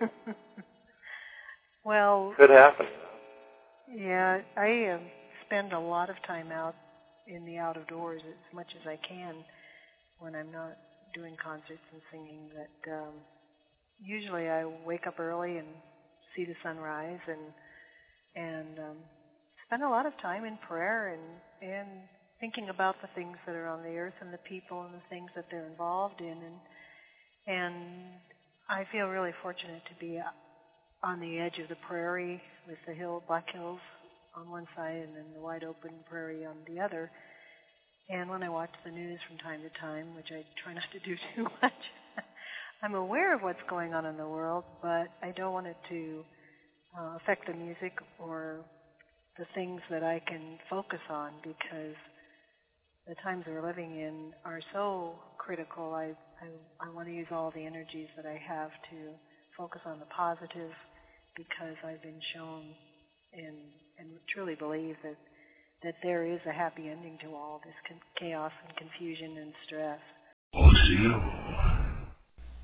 [SPEAKER 6] Well,
[SPEAKER 5] Could happen.
[SPEAKER 6] yeah, I um, spend a lot of time out in the out of doors as much as I can when I'm not doing concerts and singing. But um, usually I wake up early and see the sunrise, and and um, spend a lot of time in prayer and and thinking about the things that are on the earth and the people and the things that they're involved in, and and I feel really fortunate to be on the edge of the prairie with the hill, Black Hills on one side and then the wide open prairie on the other. And when I watch the news from time to time, which I try not to do too much, I'm aware of what's going on in the world, but I don't want it to uh, affect the music or the things that I can focus on, because the times we're living in are so critical. I, I, I want to use all the energies that I have to focus on the positive, because I've been shown and, and truly believe that, that there is a happy ending to all this con- chaos and confusion and stress.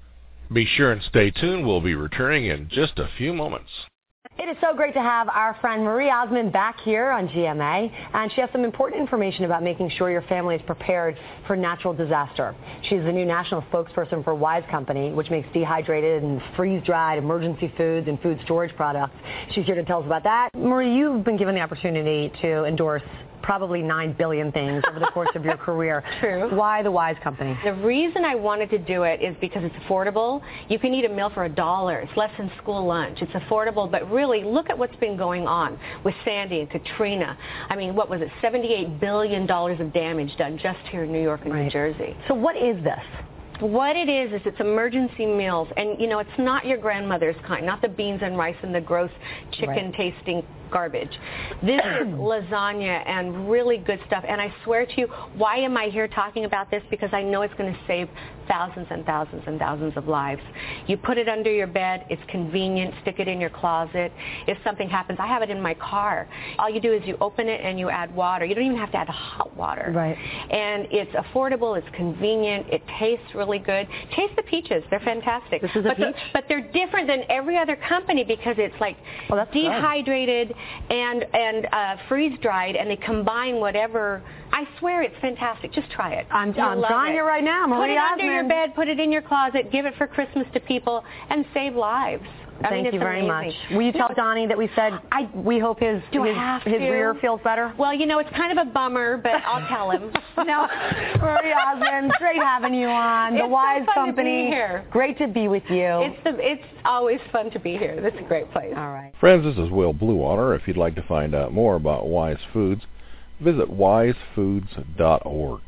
[SPEAKER 2] Be sure and stay tuned. We'll be returning in just a few moments.
[SPEAKER 9] It is so great to have our friend Marie Osmond back here on G M A, and she has some important information about making sure your family is prepared for natural disaster. She's the new national spokesperson for Wise Company, which makes dehydrated and freeze-dried emergency foods and food storage products. She's here to tell us about that. Marie, you've been given the opportunity to endorse probably nine billion things over the course of your career.
[SPEAKER 10] True.
[SPEAKER 9] Why the Wise Company?
[SPEAKER 10] The reason I wanted to do it is because it's affordable. You can eat a meal for a dollar. It's less than school lunch. It's affordable, but really look at what's been going on with Sandy and Katrina. I mean, what was it, seventy-eight billion dollars of damage done just here in New York and
[SPEAKER 9] right.
[SPEAKER 10] New Jersey.
[SPEAKER 9] So what is this?
[SPEAKER 10] What it is is it's emergency meals, and you know it's not your grandmother's kind, not the beans and rice and the gross chicken-tasting right. garbage. This is lasagna and really good stuff, and I swear to you, why am I here talking about this? Because I know it's going to save thousands and thousands and thousands of lives. You put it under your bed, it's convenient, stick it in your closet. If something happens, I have it in my car. All you do is you open it and you add water. You don't even have to add hot water.
[SPEAKER 9] Right.
[SPEAKER 10] And it's affordable, it's convenient, it tastes really good. Taste the peaches, they're fantastic.
[SPEAKER 9] This is a
[SPEAKER 10] but,
[SPEAKER 9] peach?
[SPEAKER 10] the, but they're different than every other company because it's like
[SPEAKER 9] oh, that's
[SPEAKER 10] dehydrated good. and, and uh, freeze-dried, and they combine whatever. I swear it's fantastic. Just try it.
[SPEAKER 9] I'm,
[SPEAKER 10] You'll
[SPEAKER 9] I'm
[SPEAKER 10] love
[SPEAKER 9] trying
[SPEAKER 10] it.
[SPEAKER 9] it right now. Marie
[SPEAKER 10] Put it
[SPEAKER 9] Osmond.
[SPEAKER 10] under your bed, put it in your closet, give it for Christmas to people, and save lives. I
[SPEAKER 9] Thank
[SPEAKER 10] mean,
[SPEAKER 9] you very
[SPEAKER 10] amazing.
[SPEAKER 9] much. Will you tell
[SPEAKER 10] no,
[SPEAKER 9] Donnie that we said I, we hope his,
[SPEAKER 10] do
[SPEAKER 9] his,
[SPEAKER 10] I have
[SPEAKER 9] his
[SPEAKER 10] to?
[SPEAKER 9] rear feels better?
[SPEAKER 10] Well, you know, it's kind of a bummer, but I'll tell him.
[SPEAKER 9] No, Marie Osmond, great having you on. The
[SPEAKER 10] It's
[SPEAKER 9] Wise
[SPEAKER 10] so fun
[SPEAKER 9] Company.
[SPEAKER 10] To be here.
[SPEAKER 9] Great to be with you.
[SPEAKER 10] It's, the, it's always fun to be here. This is a great place.
[SPEAKER 9] All right.
[SPEAKER 2] Friends, this is Will Bluewater. If you'd like to find out more about Wise Foods, visit wise foods dot org.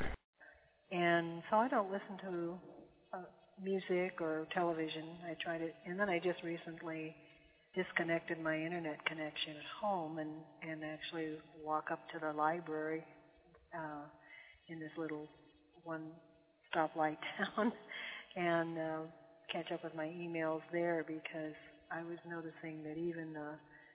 [SPEAKER 6] And so I don't listen to uh, music or television. I tried it, and then I just recently disconnected my internet connection at home and, and actually walk up to the library uh, in this little one-stoplight town and uh, catch up with my emails there because I was noticing that even the,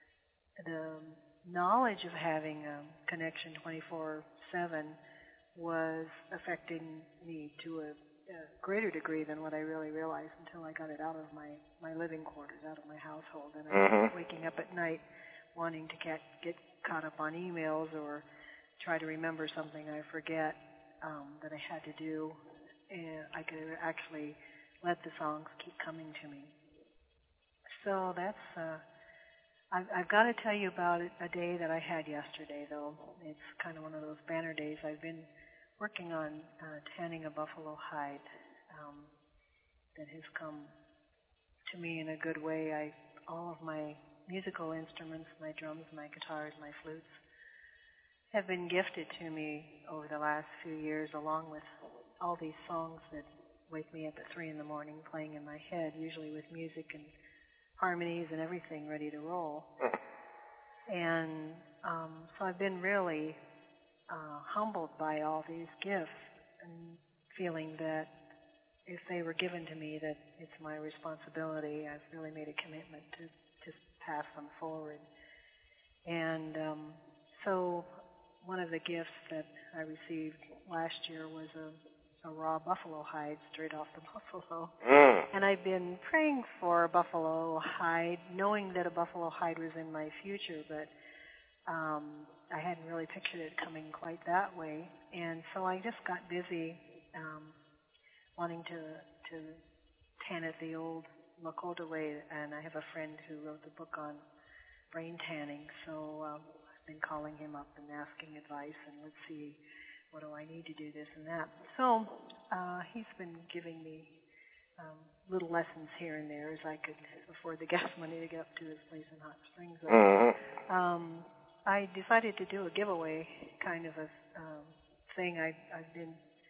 [SPEAKER 6] the knowledge of having a connection twenty-four seven was affecting me to a a greater degree than what I really realized until I got it out of my, my living quarters, out of my household. And I was
[SPEAKER 5] Mhm.
[SPEAKER 6] waking up at night wanting to get, get caught up on emails or try to remember something I forget um, that I had to do. And I could actually let the songs keep coming to me. So that's, uh, I've, I've got to tell you about it, a day that I had yesterday, though. It's kind of one of those banner days. I've been working on uh, tanning a buffalo hide um, that has come to me in a good way. I, all of my musical instruments, my drums, my guitars, my flutes, have been gifted to me over the last few years, along with all these songs that wake me up at three in the morning playing in my head, usually with music and harmonies and everything ready to roll. And um, so I've been really Uh, humbled by all these gifts and feeling that if they were given to me that it's my responsibility. I've really made a commitment to just pass them forward. And um, so one of the gifts that I received last year was a, a raw buffalo hide straight off the buffalo.
[SPEAKER 5] Mm.
[SPEAKER 6] And I've been praying for a buffalo hide, knowing that a buffalo hide was in my future, but um, I hadn't really pictured it coming quite that way. And so I just got busy um, wanting to to tan it the old Lakota way. And I have a friend who wrote the book on brain tanning. So um, I've been calling him up and asking advice, and let's see, what do I need to do, this and that. So uh, he's been giving me um, little lessons here and there as I could afford the gas money to get up to his place in Hot Springs.
[SPEAKER 5] Mhm.
[SPEAKER 6] Um, I decided to do a giveaway kind of a um, thing. I, I've been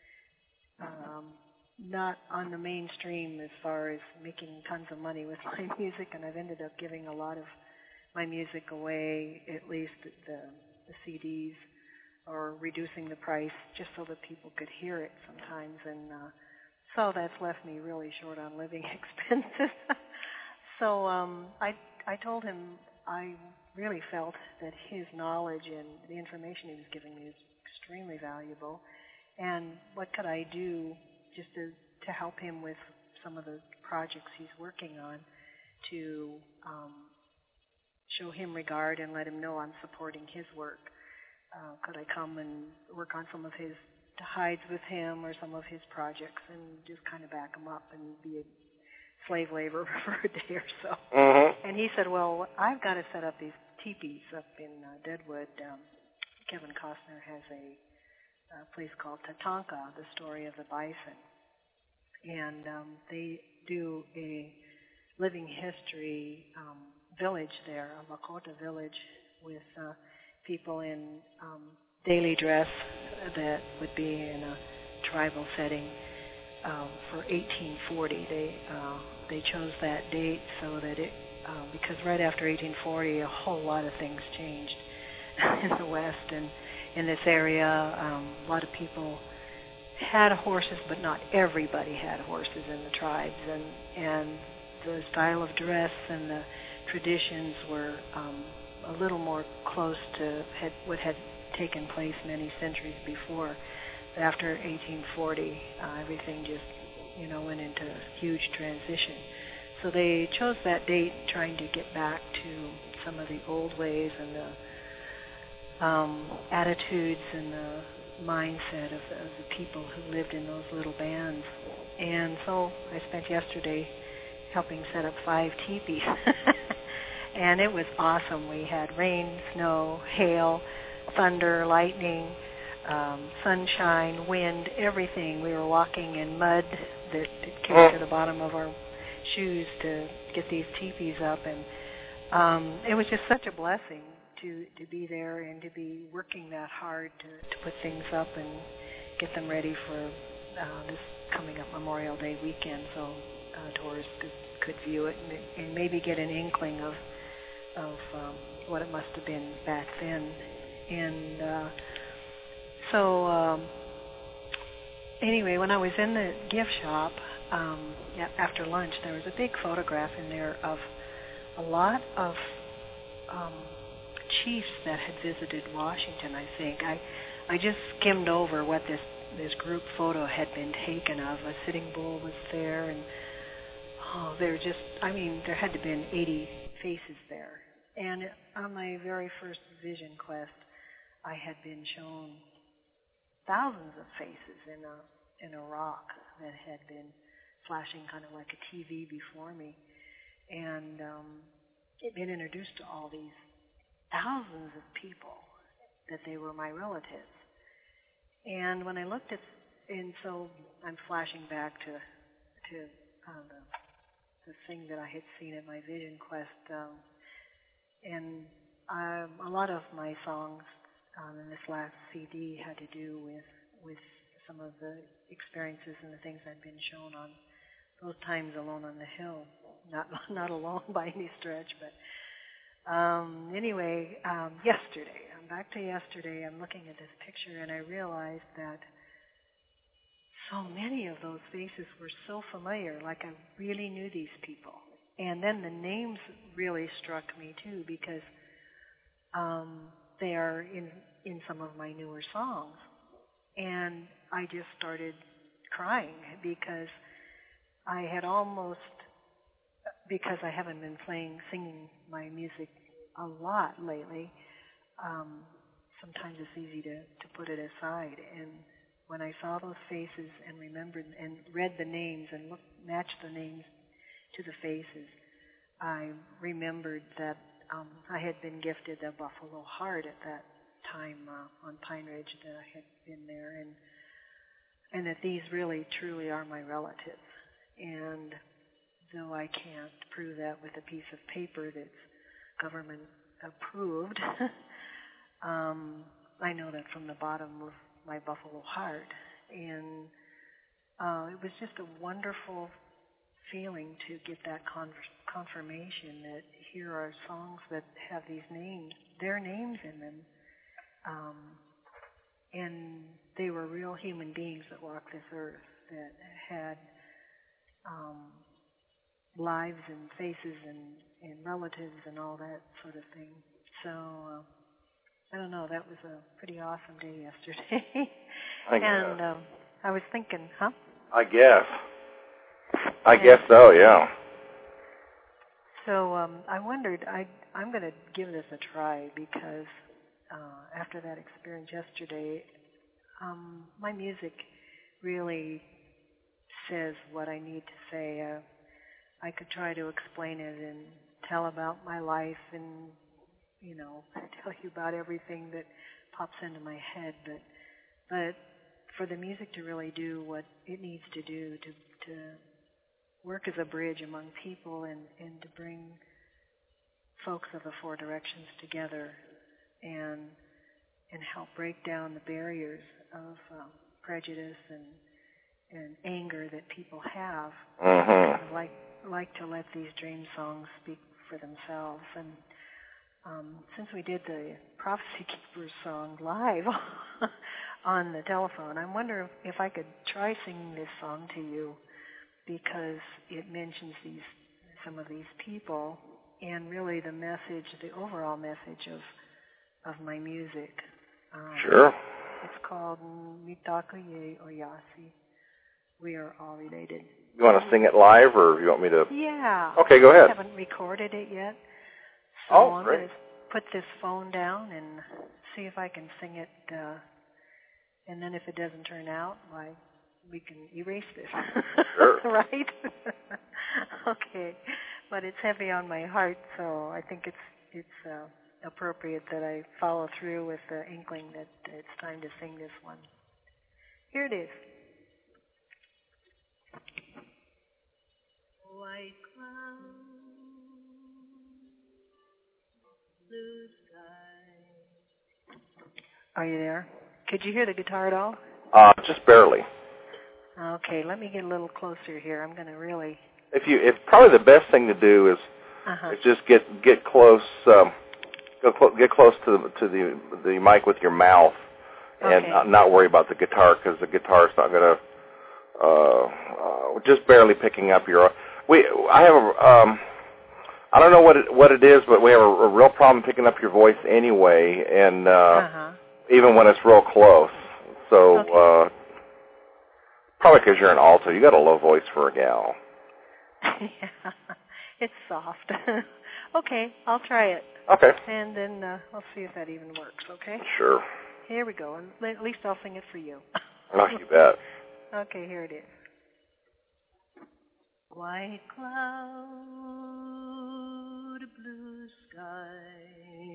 [SPEAKER 6] um, not on the mainstream as far as making tons of money with my music, and I've ended up giving a lot of my music away, at least the, the C Ds, or reducing the price just so that people could hear it sometimes. And uh, so that's left me really short on living expenses. so um, I, I told him I really felt that his knowledge and the information he was giving me was extremely valuable. And what could I do just to, to help him with some of the projects he's working on to um, show him regard and let him know I'm supporting his work. Uh, could I come and work on some of his hides with him or some of his projects and just kind of back him up and be a slave laborer for a day or so?
[SPEAKER 5] Mm-hmm.
[SPEAKER 6] And he said, well, I've got to set up these teepees up in uh, Deadwood. Um, Kevin Costner has a, a place called Tatanka, the story of the bison. And um, they do a living history um, village there, a Lakota village, with uh, people in um, daily dress that would be in a tribal setting um, for eighteen forty. They uh, they chose that date so that it, uh, because right after eighteen forty, a whole lot of things changed in the West and in this area. Um, a lot of people had horses, but not everybody had horses in the tribes, and and the style of dress and the traditions were um, a little more close to had, what had taken place many centuries before. But after eighteen forty, uh, everything just, you know, went into a huge transition. So they chose that date, trying to get back to some of the old ways and the um, attitudes and the mindset of the, of the people who lived in those little bands. And so I spent yesterday helping set up five teepees. And it was awesome. We had rain, snow, hail, thunder, lightning, um, sunshine, wind, everything. We were walking in mud that came to the bottom of our shoes to get these teepees up. And um, it was just such a blessing to, to be there and to be working that hard to, to put things up and get them ready for uh, this coming up Memorial Day weekend, so uh, tourists could, could view it and, and maybe get an inkling of of um, what it must have been back then. And uh, so um, anyway, when I was in the gift shop um, after lunch, there was a big photograph in there of a lot of um, chiefs that had visited Washington, I think. I I just skimmed over what this, this group photo had been taken of. A Sitting Bull was there, and oh, there just, I mean, there had to have been eighty faces there. And on my very first vision quest, I had been shown thousands of faces in a in a rock that had been flashing kind of like a T V before me. And um, it been introduced to all these thousands of people that they were my relatives. And when I looked at, and so I'm flashing back to to uh, the, the thing that I had seen at my vision quest. Um, And um, a lot of my songs um, in this last C D had to do with with some of the experiences and the things I'd been shown on those times alone on the hill. Not not alone by any stretch, but um, anyway, um, yesterday, I'm back to yesterday, I'm looking at this picture and I realized that so many of those faces were so familiar, like I really knew these people. And then the names really struck me too, because um, they are in in some of my newer songs. And I just started crying because I had almost, because I haven't been playing, singing my music a lot lately, um, sometimes it's easy to, to put it aside. And when I saw those faces and remembered and read the names and looked, matched the names to the faces, I remembered that um, I had been gifted a buffalo heart at that time uh, on Pine Ridge, that I had been there, and and that these really truly are my relatives. And though I can't prove that with a piece of paper that's government approved, um, I know that from the bottom of my buffalo heart. And uh, it was just a wonderful feeling to get that con- confirmation that here are songs that have these names, their names in them, um, and they were real human beings that walked this earth, that had um, lives and faces and, and relatives and all that sort of thing. So uh, I don't know, that was a pretty awesome day yesterday.
[SPEAKER 5] I
[SPEAKER 6] and um, I was thinking, huh?
[SPEAKER 5] I guess. I guess so, yeah.
[SPEAKER 6] So um, I wondered, I, I'm going to give this a try because uh, after that experience yesterday, um, my music really says what I need to say. Uh, I could try to explain it and tell about my life and, you know, tell you about everything that pops into my head, but but for the music to really do what it needs to do to to work as a bridge among people and, and to bring folks of the four directions together and and help break down the barriers of um, prejudice and and anger that people have.
[SPEAKER 5] Mm-hmm.
[SPEAKER 6] I like like to let these dream songs speak for themselves. And um, since we did the Prophecy Keepers song live on the telephone, I wonder if, if I could try singing this song to you, because it mentions these some of these people and really the message, the overall message of of my music. Um,
[SPEAKER 5] sure.
[SPEAKER 6] It's called Mitaku Ye Oyasi. We are all related.
[SPEAKER 5] You want to sing it live, or you want me to?
[SPEAKER 6] Yeah.
[SPEAKER 5] Okay, go ahead.
[SPEAKER 6] I haven't recorded it yet. So
[SPEAKER 5] oh,
[SPEAKER 6] I'm
[SPEAKER 5] great.
[SPEAKER 6] going to put this phone down and see if I can sing it. Uh, and then if it doesn't turn out, why, we can erase this.
[SPEAKER 5] Sure.
[SPEAKER 6] Right? Okay. But it's heavy on my heart, so I think it's it's uh, appropriate that I follow through with the inkling that it's time to sing this one. Here it is. White clouds, blue sky. Are you there? Could you hear the guitar at all?
[SPEAKER 5] Uh, just barely.
[SPEAKER 6] Okay, let me get a little closer here. I'm going to really...
[SPEAKER 5] If you, if probably the best thing to do is,
[SPEAKER 6] uh-huh.
[SPEAKER 5] is just get get close, um, go clo- get close to the to the the mic with your mouth, and
[SPEAKER 6] okay.
[SPEAKER 5] not, not worry about the guitar, because the guitar's not going to uh, uh, just barely picking up your. We I have a um, I don't know what it what it is, but we have a, a real problem picking up your voice anyway, and uh,
[SPEAKER 6] uh-huh.
[SPEAKER 5] even when it's real close. So
[SPEAKER 6] okay.
[SPEAKER 5] uh, probably because you're an alto, you got a low voice for a gal.
[SPEAKER 6] Yeah, it's soft. Okay, I'll try it.
[SPEAKER 5] Okay.
[SPEAKER 6] And then uh, I'll see if that even works, okay?
[SPEAKER 5] Sure.
[SPEAKER 6] Here we go. And at least I'll sing it for you.
[SPEAKER 5] Oh, you bet.
[SPEAKER 6] Okay, here it is. White cloud, blue sky,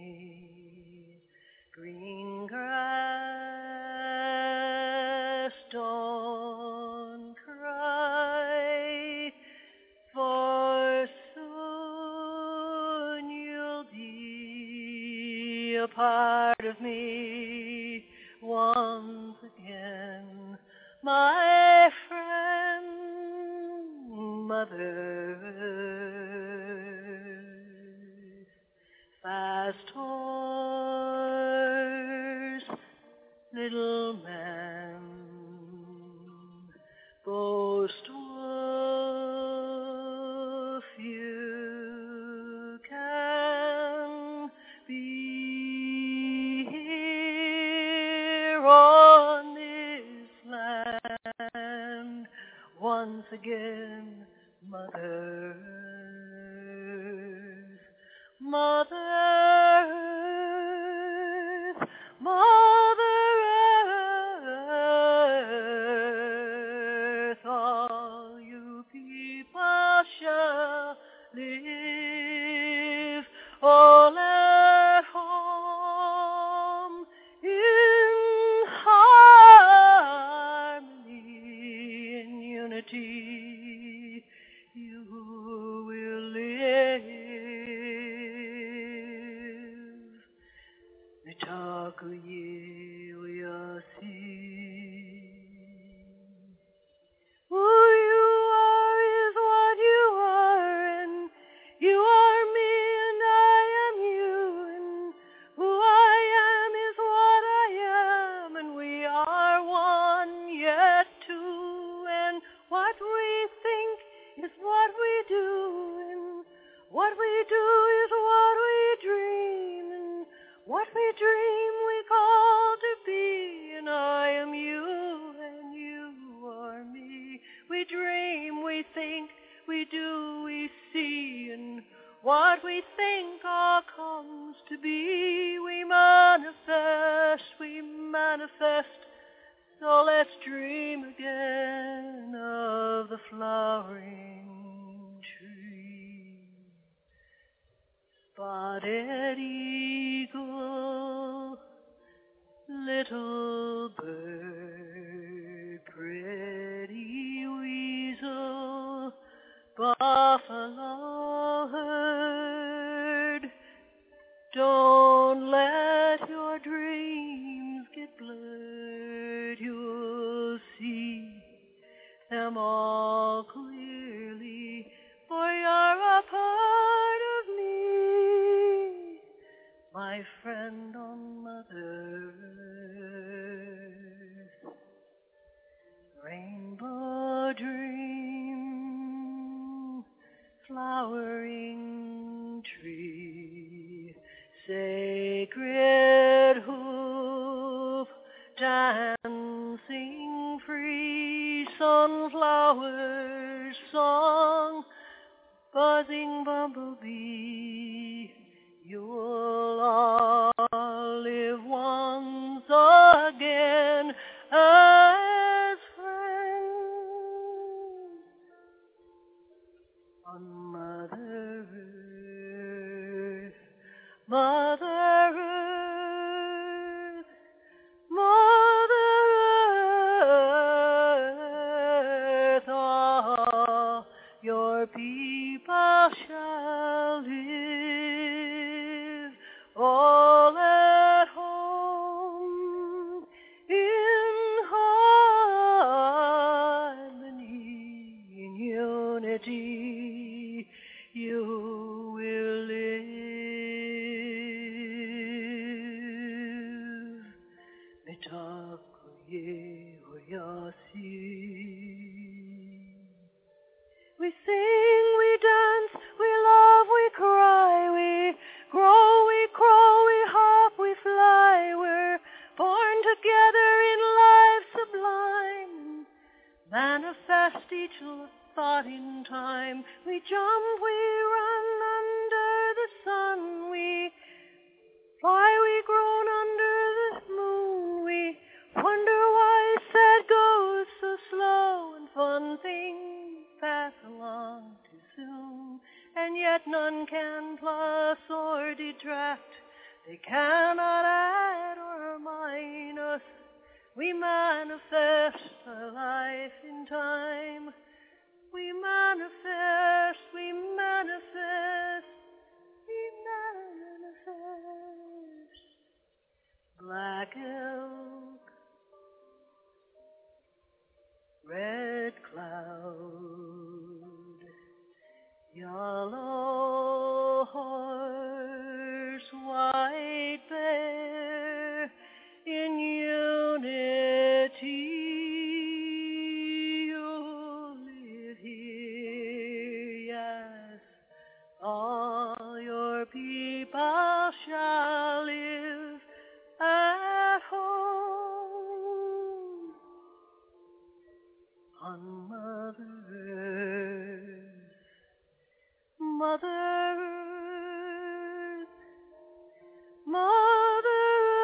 [SPEAKER 6] green grass, don't cry, for soon you'll be a part of me once again, my friend, Mother Earth. Fast horse, little man, boast wolf, you can be here on this land once again, Mother Earth, Mother Earth, Mother Earth, all you people shall live all at home in harmony, in unity, you will live. Mitaku ye oyasi. Who you are is what you are, and you are me, and I am you, and who I am is what I am, and we are one yet two, and what we think is what we do, and what we do is what we dream, and what we dream we call to
[SPEAKER 4] manifest. So let's dream again of the flowering tree. Spotted eagle, little bird, pretty weasel, buffalo herd. Don't let your dreams get blurred. You'll see them all clearly, for you're a part of me, my friend on Mother Earth. Rainbow dream, flowering tree, sacred hoof, dancing free, sunflower song, buzzing bumblebee. You'll all live once again as friends on Mother Earth. Mother Earth, Mother Earth, all your people shall live, all at home in harmony, in unity, you will live. We sing, we dance, we love, we cry, we grow, we crawl, we hop, we fly. We're born together in life sublime. Manifest each thought in time. We jump, we run under the sun. We fly, we groan under the moon. We wonder why sad goes so slow and fun things pass along too soon. And yet none can plus or detract. They cannot add or minus. We manifest a life in time. We manifest, we manifest, we manifest. Black elk, red cloud, yellow horse, white bear, in unity you'll live here, yes. All your people shall live at home on Mother Earth, Mother Earth, Mother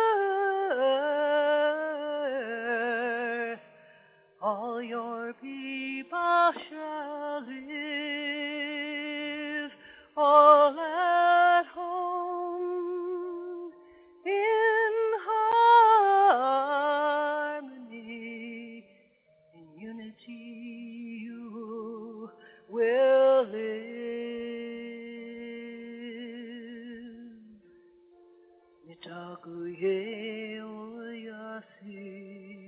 [SPEAKER 4] Earth. All your people shall live all at home in harmony, in unity you will live. Mitakuye oyasi.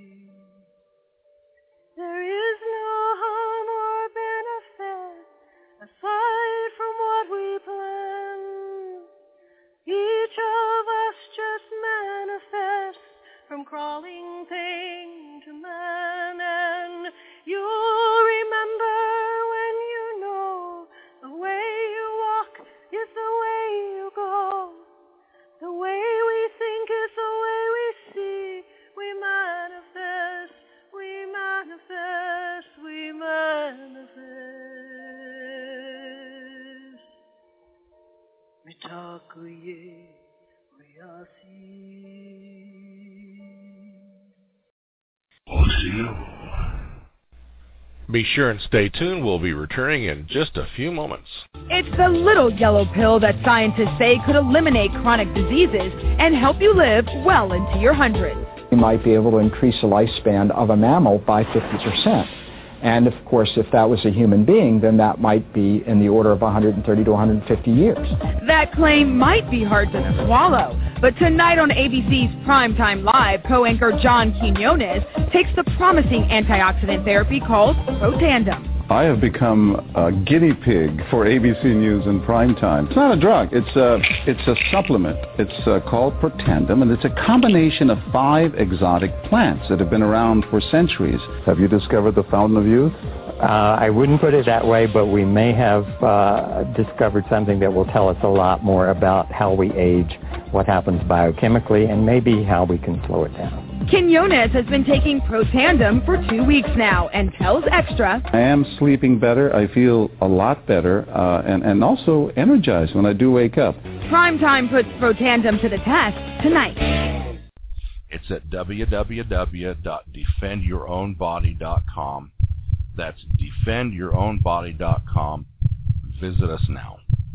[SPEAKER 4] There is no harm or benefit aside from what we plan. Each of us just manifests from crawling thing to man, and you'll remember when you know the way you walk is the way you go. The way we think is the way we see. We manifest, we manifest, we manifest. Mitakuye oyasi.
[SPEAKER 2] you. Be sure and stay tuned. We'll be returning in just a few moments.
[SPEAKER 11] It's the little yellow pill that scientists say could eliminate chronic diseases and help you live well into your hundreds.
[SPEAKER 12] You might be able to increase the lifespan of a mammal by fifty percent. And, of course, if that was a human being, then that might be in the order of one hundred thirty to one hundred fifty years.
[SPEAKER 11] That claim might be hard to swallow, but tonight on A B C's Primetime Live, co-anchor John Quinones takes the promising antioxidant therapy called Protandim.
[SPEAKER 13] I have become a guinea pig for A B C News in prime time. It's not a drug. It's a, it's a supplement. It's uh, called Protandim, and it's a combination of five exotic plants that have been around for centuries. Have you discovered the fountain of youth?
[SPEAKER 14] Uh, I wouldn't put it that way, but we may have uh, discovered something that will tell us a lot more about how we age, what happens biochemically, and maybe how we can slow it down.
[SPEAKER 11] Quinones has been taking Protandim for two weeks now and tells Extra,
[SPEAKER 13] I am sleeping better. I feel a lot better uh, and, and also energized when I do wake up.
[SPEAKER 11] Primetime puts Protandim to the test tonight.
[SPEAKER 2] It's at w w w dot defend your own body dot com. That's defend your own body dot com. Visit us now.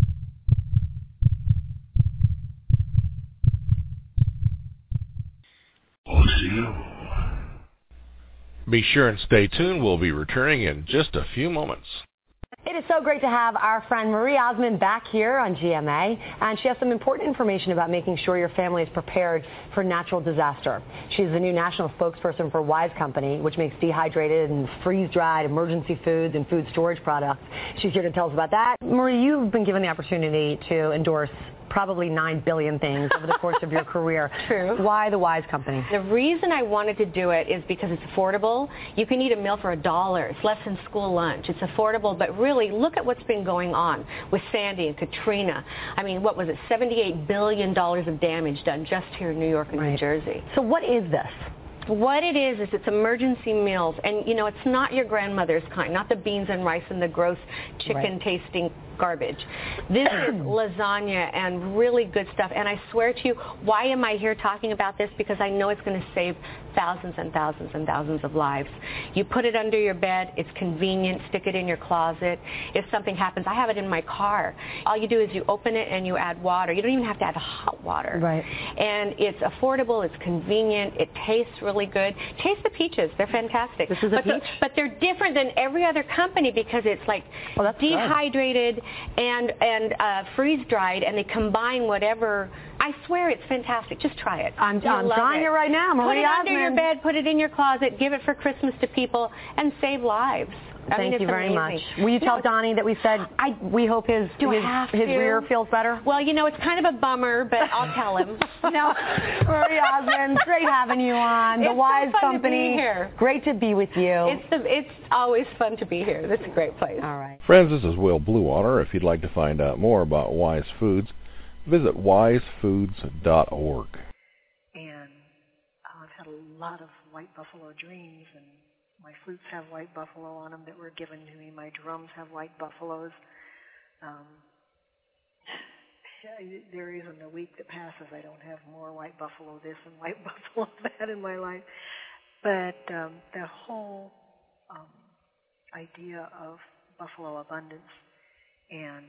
[SPEAKER 2] Be sure and stay tuned. We'll be returning in just a few moments.
[SPEAKER 9] It is so great to have our friend Marie Osmond back here on G M A, and she has some important information about making sure your family is prepared for natural disaster. She's the new national spokesperson for Wise Company, which makes dehydrated and freeze-dried emergency foods and food storage products. She's here to tell us about that. Marie, you've been given the opportunity to endorse probably nine billion things over the course of your career.
[SPEAKER 10] True.
[SPEAKER 9] Why the Wise Company?
[SPEAKER 10] The reason I wanted to do it is because it's affordable. You can eat a meal for a dollar. It's less than school lunch. It's affordable, but really look at what's been going on with Sandy and Katrina. I mean, what was it, seventy-eight billion dollars of damage done just here in New York and
[SPEAKER 9] Right.
[SPEAKER 10] New Jersey.
[SPEAKER 9] So what is this?
[SPEAKER 10] What it is, is it's emergency meals. And, you know, it's not your grandmother's kind, not the beans and rice and the gross chicken-tasting garbage. This is lasagna and really good stuff. And I swear to you, why am I here talking about this? Because I know it's going to save thousands and thousands and thousands of lives. You put it under your bed. It's convenient. Stick it in your closet. If something happens, I have it in my car. All you do is you open it and you add water. You don't even have to add hot water.
[SPEAKER 9] Right.
[SPEAKER 10] And it's affordable. It's convenient. It tastes really good. Taste the peaches. They're fantastic.
[SPEAKER 9] This is a
[SPEAKER 10] but, the,
[SPEAKER 9] peach?
[SPEAKER 10] but they're different than every other company because it's like
[SPEAKER 9] Oh, that's good.
[SPEAKER 10] dehydrated and and uh, freeze-dried, and they combine whatever. I swear it's fantastic. Just try it.
[SPEAKER 9] I'm,
[SPEAKER 10] You'll
[SPEAKER 9] I'm
[SPEAKER 10] love
[SPEAKER 9] trying it right now.
[SPEAKER 10] Put
[SPEAKER 9] Marie
[SPEAKER 10] it under your
[SPEAKER 9] Osmond.
[SPEAKER 10] bed. Put it in your closet. Give it for Christmas to people and save lives. I
[SPEAKER 9] Thank
[SPEAKER 10] mean, it's
[SPEAKER 9] you very
[SPEAKER 10] amazing.
[SPEAKER 9] much. Will you tell
[SPEAKER 10] know,
[SPEAKER 9] Donnie that we said
[SPEAKER 10] I,
[SPEAKER 9] we hope his
[SPEAKER 10] do
[SPEAKER 9] his,
[SPEAKER 10] I have
[SPEAKER 9] his
[SPEAKER 10] to?
[SPEAKER 9] rear feels better?
[SPEAKER 10] Well, you know, it's kind of a bummer, but I'll tell him.
[SPEAKER 9] No, Marie Osmond, great having you on. The
[SPEAKER 10] It's so
[SPEAKER 9] Wise
[SPEAKER 10] fun to
[SPEAKER 9] Company.
[SPEAKER 10] be here.
[SPEAKER 9] Great to be with you.
[SPEAKER 10] It's the, it's always fun to be here. This is a great place.
[SPEAKER 9] All right.
[SPEAKER 2] Friends, this is Will Bluewater. If you'd like to find out more about Wise Foods, visit wise foods dot org.
[SPEAKER 6] And uh, I've had a lot of white buffalo dreams, and my flutes have white buffalo on them that were given to me. My drums have white buffaloes. Um, there isn't a week that passes I don't have more white buffalo this and white buffalo that in my life. But um, the whole um, idea of buffalo abundance and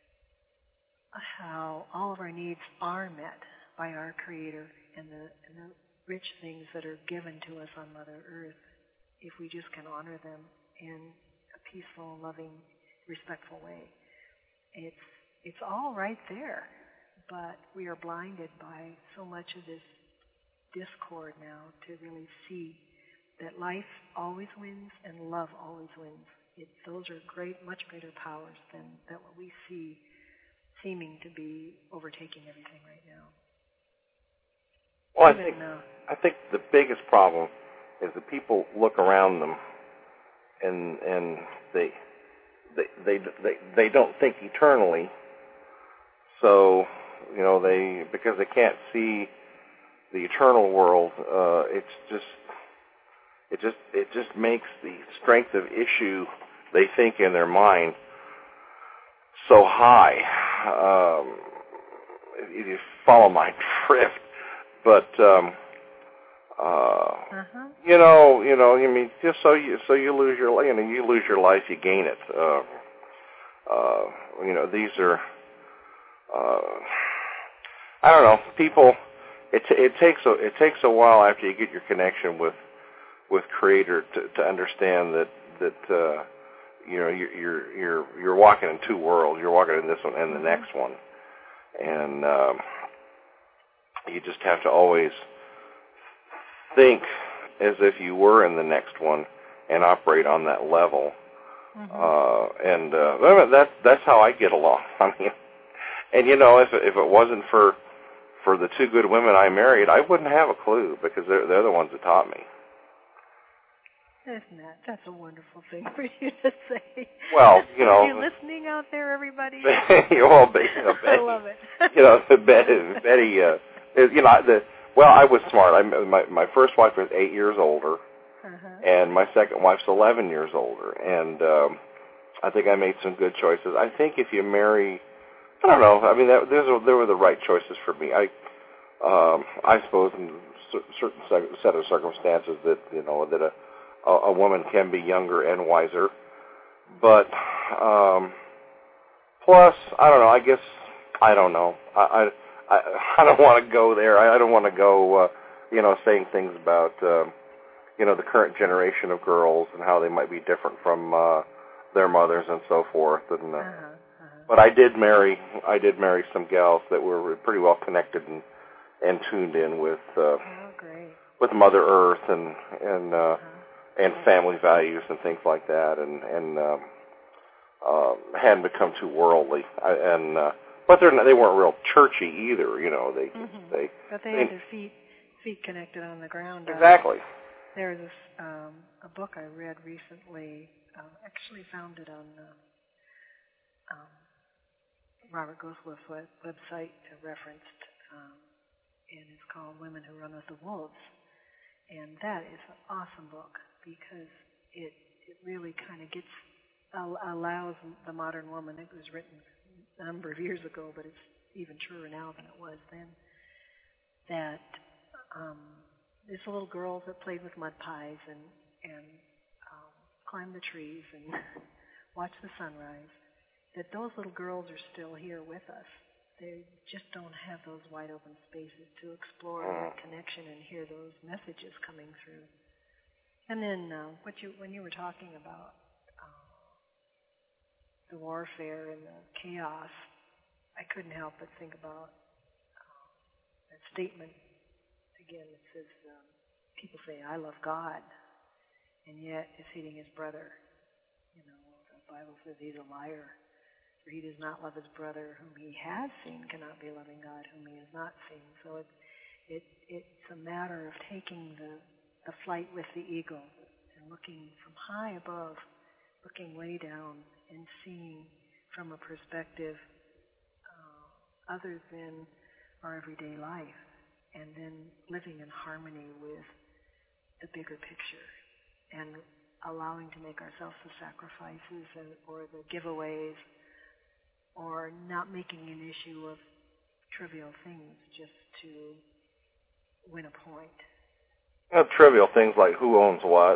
[SPEAKER 6] how all of our needs are met by our Creator and the, and the rich things that are given to us on Mother Earth, if we just can honor them in a peaceful, loving, respectful way. It's it's all right there, but we are blinded by so much of this discord now to really see that life always wins and love always wins. It, those are great, much greater powers than that what we see seeming to be overtaking everything right now.
[SPEAKER 5] Well, I
[SPEAKER 6] Even,
[SPEAKER 5] think
[SPEAKER 6] uh,
[SPEAKER 5] I think the biggest problem is that people look around them and and they they they they, they don't think eternally. So, you know, they because they can't see the eternal world, uh, it's just it just it just makes the strength of issue they think in their mind so high. Um, if you follow my drift, but um, Uh,
[SPEAKER 6] Uh-huh.
[SPEAKER 5] you know, you know, I mean, just so you so you lose your, you know, you lose your life, you gain it. Uh, uh, you know, these are, uh, I don't know, people. It it takes a it takes a while after you get your connection with with Creator to to understand that that uh, you know you're you're you're you're walking in two worlds. You're walking in this one and the next one, and um, you just have to always think as if you were in the next one and operate on that level. Mm-hmm. Uh, and uh, that's that's how I get along. I mean, and you know, if if it wasn't for for the two good women I married, I wouldn't have a clue because they're they're the ones that taught me.
[SPEAKER 6] Isn't that that's a wonderful thing for you to say?
[SPEAKER 5] Well, you know,
[SPEAKER 6] are you listening out there, everybody?
[SPEAKER 5] well, you know, Betty,
[SPEAKER 6] I love it.
[SPEAKER 5] You know, Betty, Betty uh, is, you know, the well, I was smart. I my my first wife was eight years older. Uh-huh. And my second wife's eleven years older, and um, I think I made some good choices. I think if you marry, I don't know. I mean, that, those were, they were the right choices for me. I, um, I suppose, in a certain set of circumstances that you know that a a, a woman can be younger and wiser, but um, plus, I don't know. I guess I don't know. I I I, I don't want to go there. I, I don't want to go, uh, you know, saying things about. Um, you know, the current generation of girls and how they might be different from uh, their mothers and so forth. And uh, uh-huh, uh-huh. But I did marry, I did marry some gals that were pretty well connected and, and tuned in with uh,
[SPEAKER 6] oh, great.
[SPEAKER 5] with Mother Earth and and uh, uh-huh. and family values and things like that, and and um, uh, hadn't become too worldly. I, and uh, but they're not, they weren't real churchy either. You know, they mm-hmm. they
[SPEAKER 6] but they had their feet feet connected on the ground.
[SPEAKER 5] Exactly.
[SPEAKER 6] Uh, There's this, um, a book I read recently, um, actually found it on uh, um, Robert Goslow's web- website, uh, referenced, um, and it's called Women Who Run with the Wolves. And that is an awesome book because it it really kind of gets, uh, allows the modern woman, it was written a number of years ago, but it's even truer now than it was then, that um, there's little girls that played with mud pies and, and um, climbed the trees and watched the sunrise, that those little girls are still here with us. They just don't have those wide open spaces to explore that connection and hear those messages coming through. And then uh, what you when you were talking about uh, the warfare and the chaos, I couldn't help but think about uh, that statement. Again, it says, um, people say, I love God, and yet is hating his brother. You know, the Bible says he's a liar, for he does not love his brother whom he has seen, cannot be loving God whom he has not seen. So it, it, it's a matter of taking the, the flight with the eagle and looking from high above, looking way down and seeing from a perspective uh, other than our everyday life. And then living in harmony with the bigger picture and allowing to make ourselves the sacrifices or the giveaways or not making an issue of trivial things just to win a point.
[SPEAKER 5] Not trivial things like who owns what.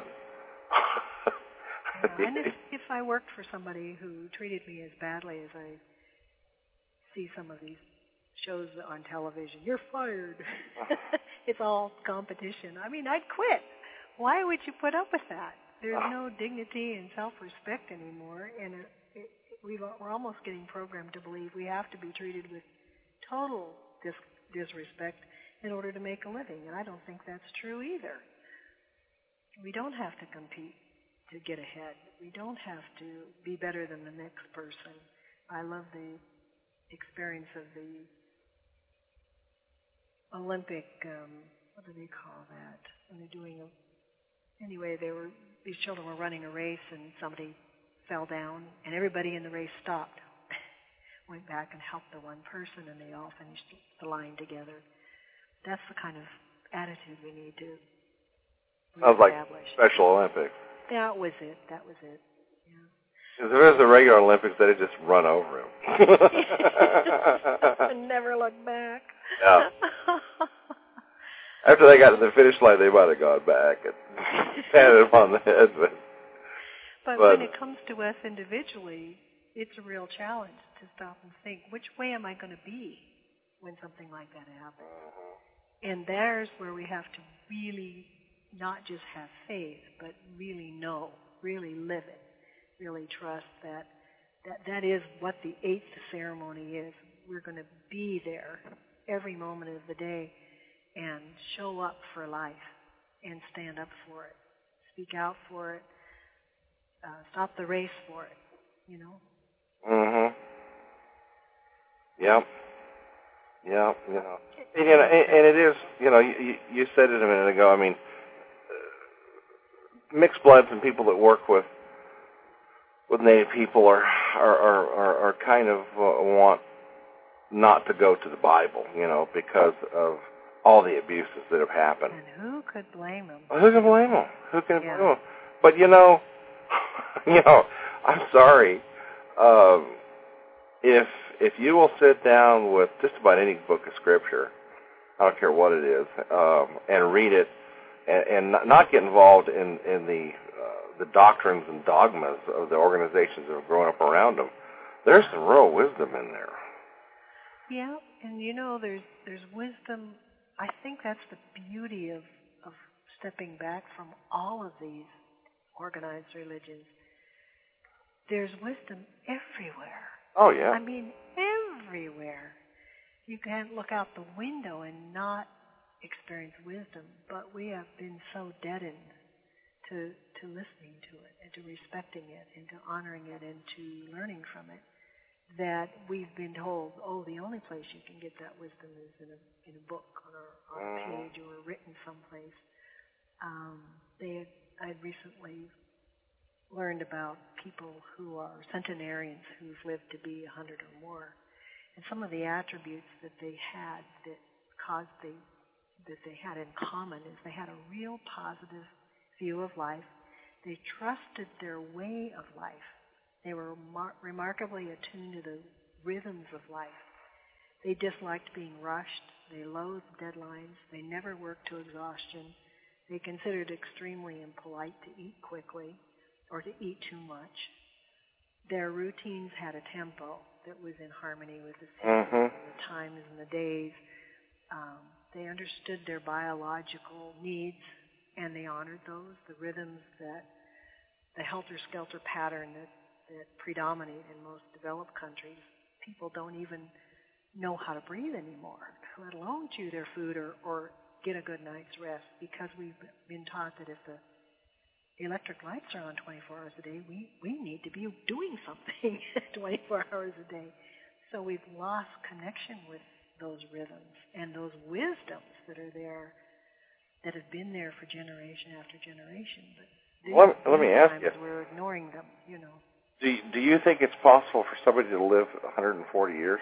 [SPEAKER 6] Yeah, and if, if I worked for somebody who treated me as badly as I see some of these shows on television, you're fired. It's all competition. I mean, I'd quit. Why would you put up with that? There's no dignity and self-respect anymore, and it, it, we've, we're almost getting programmed to believe we have to be treated with total dis- disrespect in order to make a living, and I don't think that's true either. We don't have to compete to get ahead. We don't have to be better than the next person. I love the experience of the Olympic, um, what do they call that? When they're doing a, anyway, they were, these children were running a race and somebody fell down and everybody in the race stopped, went back and helped the one person and they all finished the line together. That's the kind of attitude we need to
[SPEAKER 5] Sounds like
[SPEAKER 6] reestablish.
[SPEAKER 5] Special Olympics.
[SPEAKER 6] That was it. That was it.
[SPEAKER 5] If there was a regular Olympics, they'd just run over him.
[SPEAKER 6] And never look back.
[SPEAKER 5] Yeah. After they got to the finish line, they might have gone back and patted him on the head. But,
[SPEAKER 6] but,
[SPEAKER 5] but
[SPEAKER 6] when it comes to us individually, it's a real challenge to stop and think, which way am I going to be when something like that happens? Mm-hmm. And there's where we have to really not just have faith, but really know, really live it, really trust that that, that is what the eighth ceremony is. We're going to be there every moment of the day and show up for life and stand up for it, speak out for it, uh, stop the race for it, you know?
[SPEAKER 5] Mm-hmm. Yep. Yep, you know. And, you know, and, and it is, you know, you, you said it a minute ago, I mean, uh, mixed bloods and people that work with with Native people are, are, are, are, are kind of uh, want not to go to the Bible, you know, because of all the abuses that have happened.
[SPEAKER 6] And who could blame them?
[SPEAKER 5] Who can blame them? Who can
[SPEAKER 6] yeah.
[SPEAKER 5] blame them? But, you know, you know, I'm sorry. Um, if if you will sit down with just about any book of Scripture, I don't care what it is, um, and read it, and, and not get involved in, in the uh, the doctrines and dogmas of the organizations that have grown up around them, there's some real wisdom in there.
[SPEAKER 6] Yeah, and you know, there's there's wisdom. I think that's the beauty of, of stepping back from all of these organized religions. There's wisdom everywhere.
[SPEAKER 5] Oh, yeah.
[SPEAKER 6] I mean, everywhere. You can't look out the window and not experience wisdom, but we have been so deadened to, to listening to it and to respecting it and to honoring it and to learning from it, that we've been told, oh, the only place you can get that wisdom is in a in a book or on a page or written someplace. Um, they had, I had recently learned about people who are centenarians who've lived to be a hundred or more, and some of the attributes that they had that caused they that they had in common is they had a real positive view of life. They trusted their way of life. They were mar- remarkably attuned to the rhythms of life. They disliked being rushed. They loathed deadlines. They never worked to exhaustion. They considered it extremely impolite to eat quickly or to eat too much. Their routines had a tempo that was in harmony with the seasons
[SPEAKER 5] mm-hmm.
[SPEAKER 6] and the times and the days. Um, they understood their biological needs, and they honored those, the rhythms that the helter-skelter pattern that that predominate in most developed countries. People don't even know how to breathe anymore, let alone chew their food or, or get a good night's rest, because we've been taught that if the electric lights are on twenty-four hours a day, we, we need to be doing something twenty-four hours a day. So we've lost connection with those rhythms and those wisdoms that are there, that have been there for generation after generation. But
[SPEAKER 5] let me, let me ask you.
[SPEAKER 6] We're ignoring them, you know.
[SPEAKER 5] Do you, do you think it's possible for somebody to live one hundred forty years?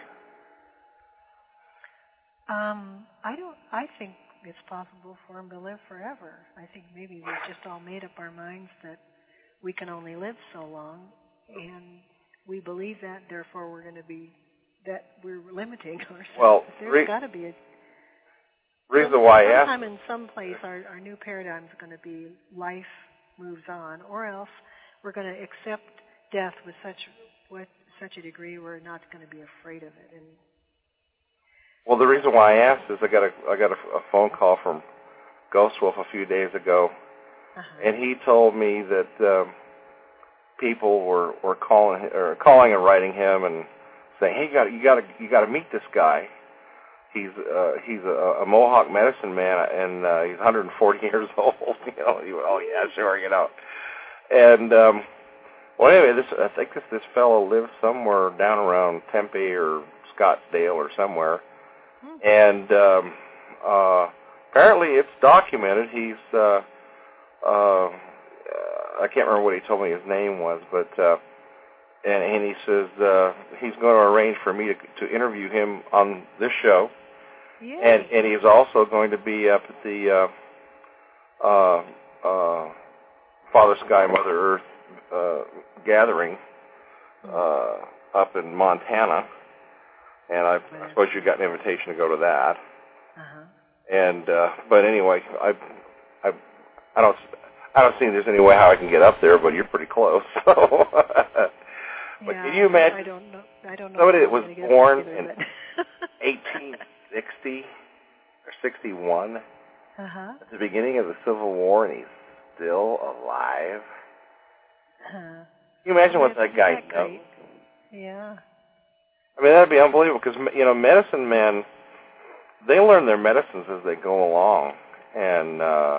[SPEAKER 6] Um, I don't. I think it's possible for them to live forever. I think maybe we've just all made up our minds that we can only live so long, and we believe that. Therefore, we're going to be that we're limiting ourselves.
[SPEAKER 5] Well,
[SPEAKER 6] there's
[SPEAKER 5] re-
[SPEAKER 6] got to be a
[SPEAKER 5] reason why I asked.
[SPEAKER 6] Sometime in some place, our, our new paradigm is going to be life moves on, or else we're going to accept death with such with such a degree we're not going to be afraid of it. And
[SPEAKER 5] well, the reason why I asked is I got a I got a, a phone call from Ghost Wolf a few days ago, uh-huh. and he told me that um, people were, were calling or calling and writing him and saying, "Hey, you got you got to you got to meet this guy. He's uh, he's a, a Mohawk medicine man, and uh, he's one hundred forty years old." You know, he went, "Oh yeah, sure, you know," and um, well, anyway, this I think this this fellow lives somewhere down around Tempe or Scottsdale or somewhere, hmm. and um, uh, apparently it's documented. He's uh, uh, I can't remember what he told me his name was, but uh, and, and he says uh, he's going to arrange for me to to interview him on this show,
[SPEAKER 6] yeah.
[SPEAKER 5] and and he's also going to be up at the uh, uh, uh, Father Sky Mother Earth uh, gathering uh, up in Montana, and I, I suppose you got an invitation to go to that.
[SPEAKER 6] Uh-huh.
[SPEAKER 5] And uh, but anyway, I I I don't I don't see there's any way how I can get up there, but you're pretty close. So, but
[SPEAKER 6] yeah,
[SPEAKER 5] can you imagine?
[SPEAKER 6] I don't know. I don't know.
[SPEAKER 5] Somebody that was born
[SPEAKER 6] either,
[SPEAKER 5] in eighteen sixty or sixty-one,
[SPEAKER 6] uh-huh.
[SPEAKER 5] at the beginning of the Civil War, and he's still alive.
[SPEAKER 6] Uh-huh.
[SPEAKER 5] Can you imagine what that guy
[SPEAKER 6] that
[SPEAKER 5] knows?
[SPEAKER 6] Yeah.
[SPEAKER 5] I mean, that'd be unbelievable because, you know, medicine men, they learn their medicines as they go along, and uh,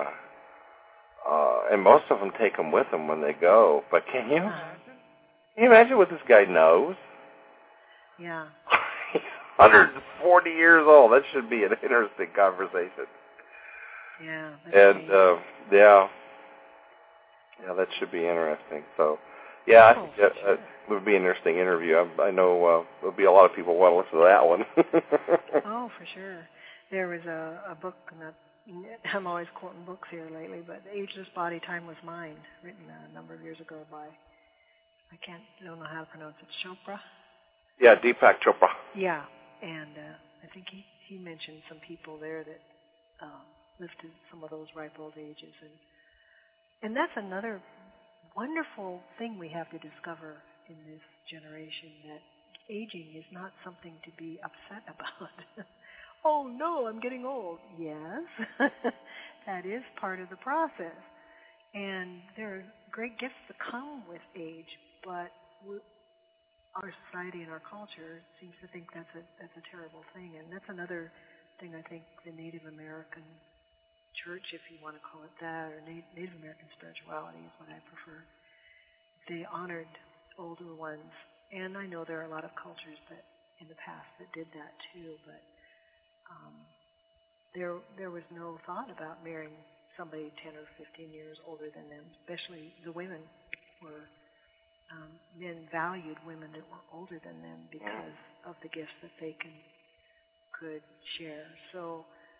[SPEAKER 5] uh, and most of them take them with them when they go. But can you imagine? Can you imagine what this guy knows?
[SPEAKER 6] Yeah.
[SPEAKER 5] He's one hundred forty years old. That should be an interesting conversation.
[SPEAKER 6] Yeah.
[SPEAKER 5] And, uh, yeah. Yeah, that should be interesting. So, yeah, I think
[SPEAKER 6] oh,
[SPEAKER 5] that
[SPEAKER 6] sure.
[SPEAKER 5] uh, would be an interesting interview. I, I know uh, there'll be a lot of people who want to listen to that one.
[SPEAKER 6] Oh, for sure. There was a, a book, not, I'm always quoting books here lately, but Ageless Body, Timeless Mind, written a number of years ago by, I can't, I don't know how to pronounce it, Chopra?
[SPEAKER 5] Yeah, Deepak Chopra.
[SPEAKER 6] Yeah, and uh, I think he, he mentioned some people there that um, lived to some of those ripe old ages. And, and that's another wonderful thing we have to discover in this generation, that aging is not something to be upset about. Oh, no, I'm getting old. Yes, that is part of the process. And there are great gifts that come with age, but we're, our society and our culture seems to think that's a that's a terrible thing. And that's another thing I think the Native American church, if you want to call it that, or Na- Native American spirituality is what I prefer. They honored older ones. And I know there are a lot of cultures that in the past that did that too, but um, there there was no thought about marrying somebody ten or fifteen years older than them, especially the women were, um, men valued women that were older than them because of the gifts that they can could share. So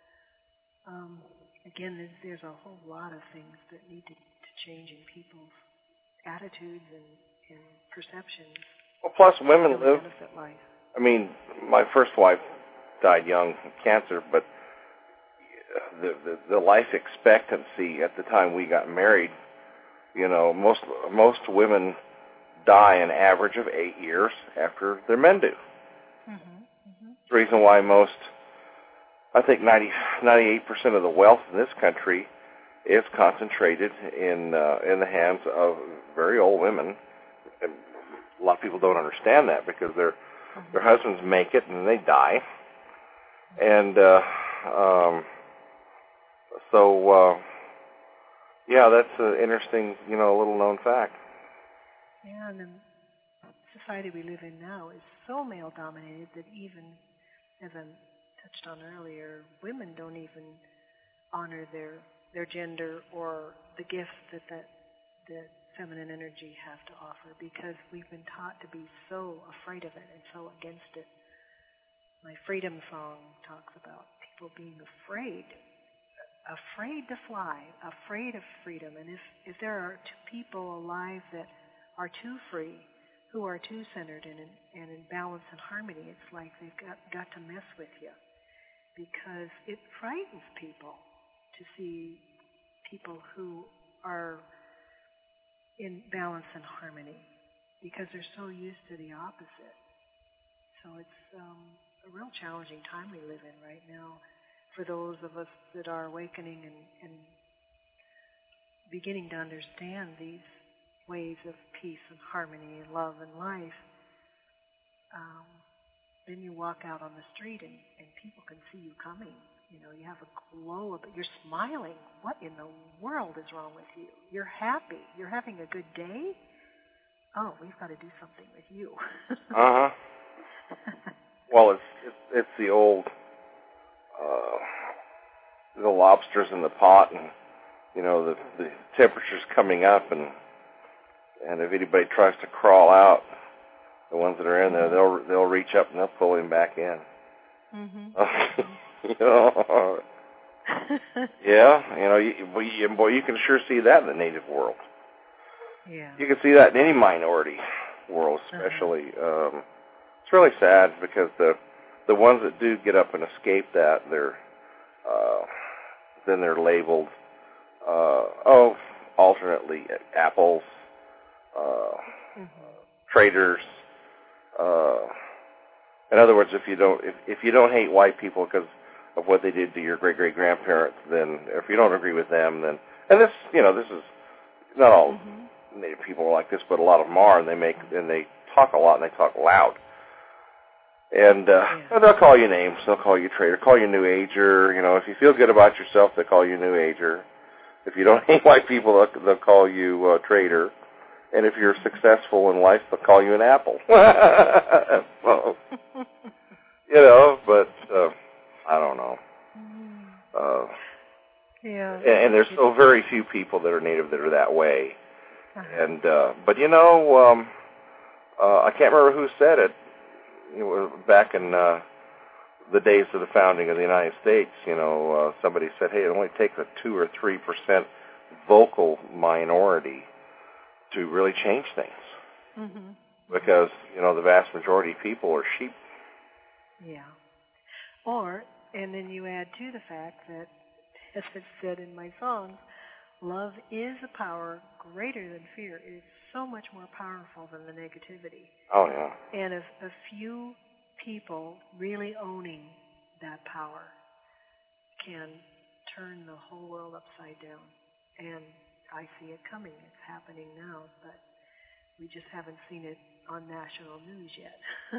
[SPEAKER 6] um, again, there's, there's a whole lot of things that need to, to change in people's attitudes and, and perceptions.
[SPEAKER 5] Well, plus women live,
[SPEAKER 6] life.
[SPEAKER 5] I mean, my first wife died young from cancer, but the, the the life expectancy at the time we got married, you know, most most women die an average of eight years after their men do.
[SPEAKER 6] Mm-hmm. Mm-hmm.
[SPEAKER 5] The reason why most, I think ninety, ninety-eight percent of the wealth in this country is concentrated in uh, in the hands of very old women. And a lot of people don't understand that because their mm-hmm. their husbands make it and they die. And uh, um, so, uh, yeah, that's an interesting, you know, little known fact.
[SPEAKER 6] Yeah, and the society we live in now is so male-dominated that even, as I touched on earlier, women don't even honor their their gender or the gifts that that, that feminine energy has to offer because we've been taught to be so afraid of it and so against it. My Freedom song talks about people being afraid, afraid to fly, afraid of freedom. And if, if there are two people alive that are too free, who are too centered and in, and in balance and harmony, it's like they've got, got to mess with you because it frightens people to see people who are in balance and harmony because they're so used to the opposite. So it's um, a real challenging time we live in right now for those of us that are awakening and, and beginning to understand these ways of peace and harmony and love and life. Um, then you walk out on the street and, and people can see you coming. You know, you have a glow of it. You're smiling. What in the world is wrong with you? You're happy. You're having a good day? Oh, we've got to do something with you.
[SPEAKER 5] uh-huh. Well, it's, it's it's the old, uh, the lobsters in the pot, and you know the the temperature's coming up, and and if anybody tries to crawl out, the ones that are in there, they'll they'll reach up and they'll pull him back in.
[SPEAKER 6] Mm-hmm.
[SPEAKER 5] You know, yeah, you know, you, you, boy, you can sure see that in the native world.
[SPEAKER 6] Yeah.
[SPEAKER 5] You can see that in any minority world, especially. Uh-huh. Um, it's really sad because the the ones that do get up and escape that, they're Uh, then they're labeled, uh, oh, alternately apples, uh, mm-hmm. traitors. Uh, in other words, if you don't if, if you don't hate white people because of what they did to your great great grandparents, then if you don't agree with them, then and this you know this is not all mm-hmm. Native people are like this, but a lot of them are, and they make and they talk a lot and they talk loud. And uh, yeah. they'll call you names. They'll call you traitor. Call you New Ager. You know, if you feel good about yourself, they'll call you New Ager. If you don't hate white people, they'll, they'll call you uh, traitor. And if you're successful in life, they'll call you an apple. Well, you know, but uh, I don't know. Uh,
[SPEAKER 6] yeah.
[SPEAKER 5] And, and there's so very few people that are Native that are that way. Uh-huh. And uh, but you know, um, uh, I can't remember who said it. You know, back in uh, the days of the founding of the United States, you know, uh, somebody said, hey, it only takes a two or three percent vocal minority to really change things.
[SPEAKER 6] Mm-hmm.
[SPEAKER 5] Because, you know, the vast majority of people are sheep.
[SPEAKER 6] Yeah. Or, and then you add to the fact that, as I've said in my songs, love is a power greater than fear. It's so much more powerful than the negativity.
[SPEAKER 5] Oh, yeah.
[SPEAKER 6] And if a few people really owning that power can turn the whole world upside down. And I see it coming. It's happening now, but we just haven't seen it on national news yet.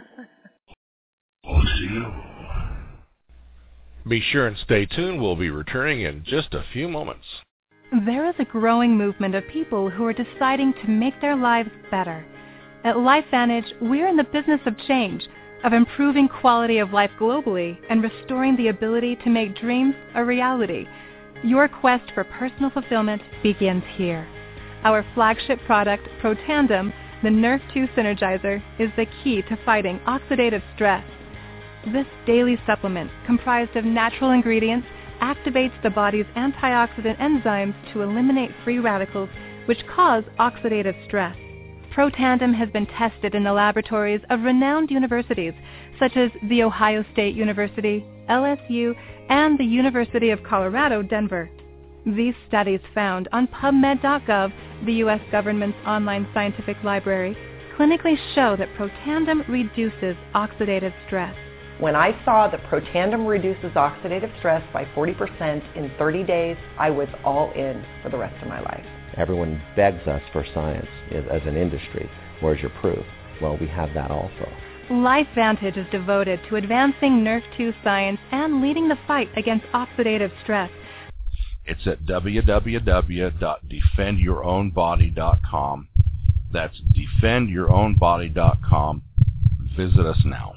[SPEAKER 2] Be sure and stay tuned. We'll be returning in just a few moments.
[SPEAKER 15] There is a growing movement of people who are deciding to make their lives better. At LifeVantage, we're in the business of change, of improving quality of life globally and restoring the ability to make dreams a reality. Your quest for personal fulfillment begins here. Our flagship product, Protandim, the Nerve two Synergizer, is the key to fighting oxidative stress. This daily supplement, comprised of natural ingredients, activates the body's antioxidant enzymes to eliminate free radicals which cause oxidative stress. Protandim has been tested in the laboratories of renowned universities such as The Ohio State University, L S U, and the University of Colorado, Denver. These studies found on PubMed dot gov, the U S government's online scientific library, clinically show that Protandim reduces oxidative stress.
[SPEAKER 16] When I saw that Protandim reduces oxidative stress by forty percent in thirty days, I was all in for the rest of my life.
[SPEAKER 17] Everyone begs us for science as an industry. Where's your proof? Well, we have that also.
[SPEAKER 15] LifeVantage is devoted to advancing Nerve two science and leading the fight against oxidative stress.
[SPEAKER 2] It's at w w w dot defend your own body dot com. That's defend your own body dot com. Visit us now.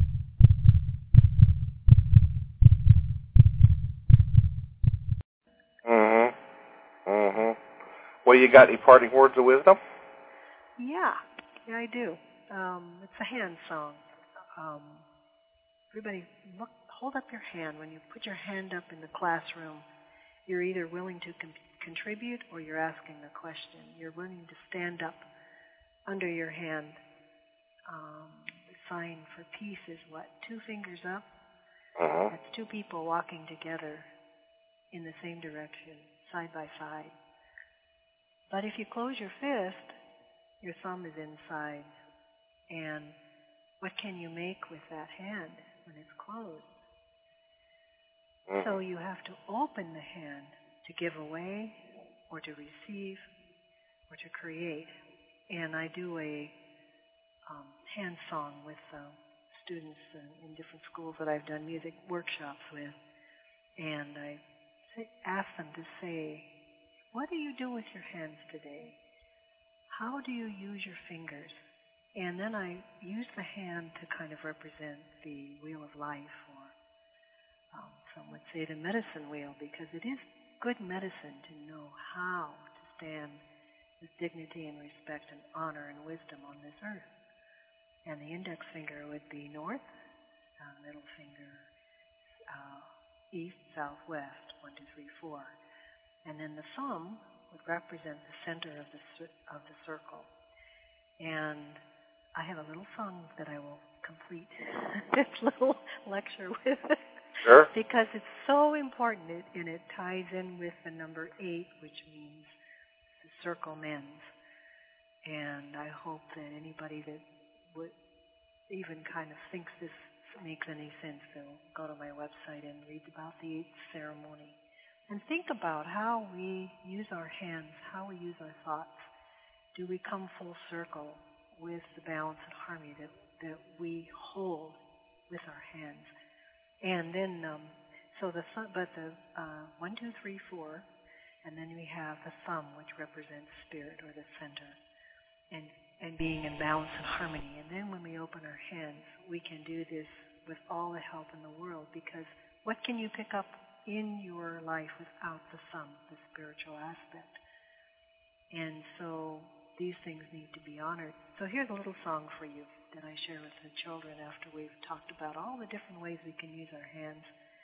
[SPEAKER 5] Mm-hmm. Mm-hmm. Well, you got any parting words of wisdom?
[SPEAKER 6] Yeah, yeah, I do. Um, it's a hand song. Um, everybody, look, hold up your hand. When you put your hand up in the classroom, you're either willing to con- contribute or you're asking a question. You're willing to stand up under your hand. Um, the sign for peace is what? Two fingers up?
[SPEAKER 5] Uh-huh.
[SPEAKER 6] That's two people walking together in the same direction, side by side. But if you close your fist, your thumb is inside. And what can you make with that hand when it's closed?
[SPEAKER 5] Mm.
[SPEAKER 6] So you have to open the hand to give away or to receive or to create. And I do a um, hand song with uh, students in, in different schools that I've done music workshops with. And I say, ask them to say, what do you do with your hands today? How do you use your fingers? And then I use the hand to kind of represent the wheel of life, or um, some would say the medicine wheel, because it is good medicine to know how to stand with dignity and respect and honor and wisdom on this earth. And the index finger would be north, uh, middle finger uh, east, south, west, one, two, three, four. And then the thumb would represent the center of the of the circle. And I have a little song that I will complete this little lecture with.
[SPEAKER 18] Sure.
[SPEAKER 6] Because it's so important, it, and it ties in with the number eight, which means the circle mends. And I hope that anybody that would even kind of thinks this makes any sense, they'll go to my website and read about the eighth ceremony. And think about how we use our hands, how we use our thoughts. Do we come full circle with the balance and harmony that, that we hold with our hands? And then, um, so the thumb, but the uh, one, two, three, four, and then we have the thumb, which represents spirit or the center, and and being in balance and harmony. And then when we open our hands, we can do this with all the help in the world, because what can you pick up in your life without the thumb, the spiritual aspect? And so these things need to be honored. So here's a little song for you that I share with the children after we've talked about all the different ways we can use our hands.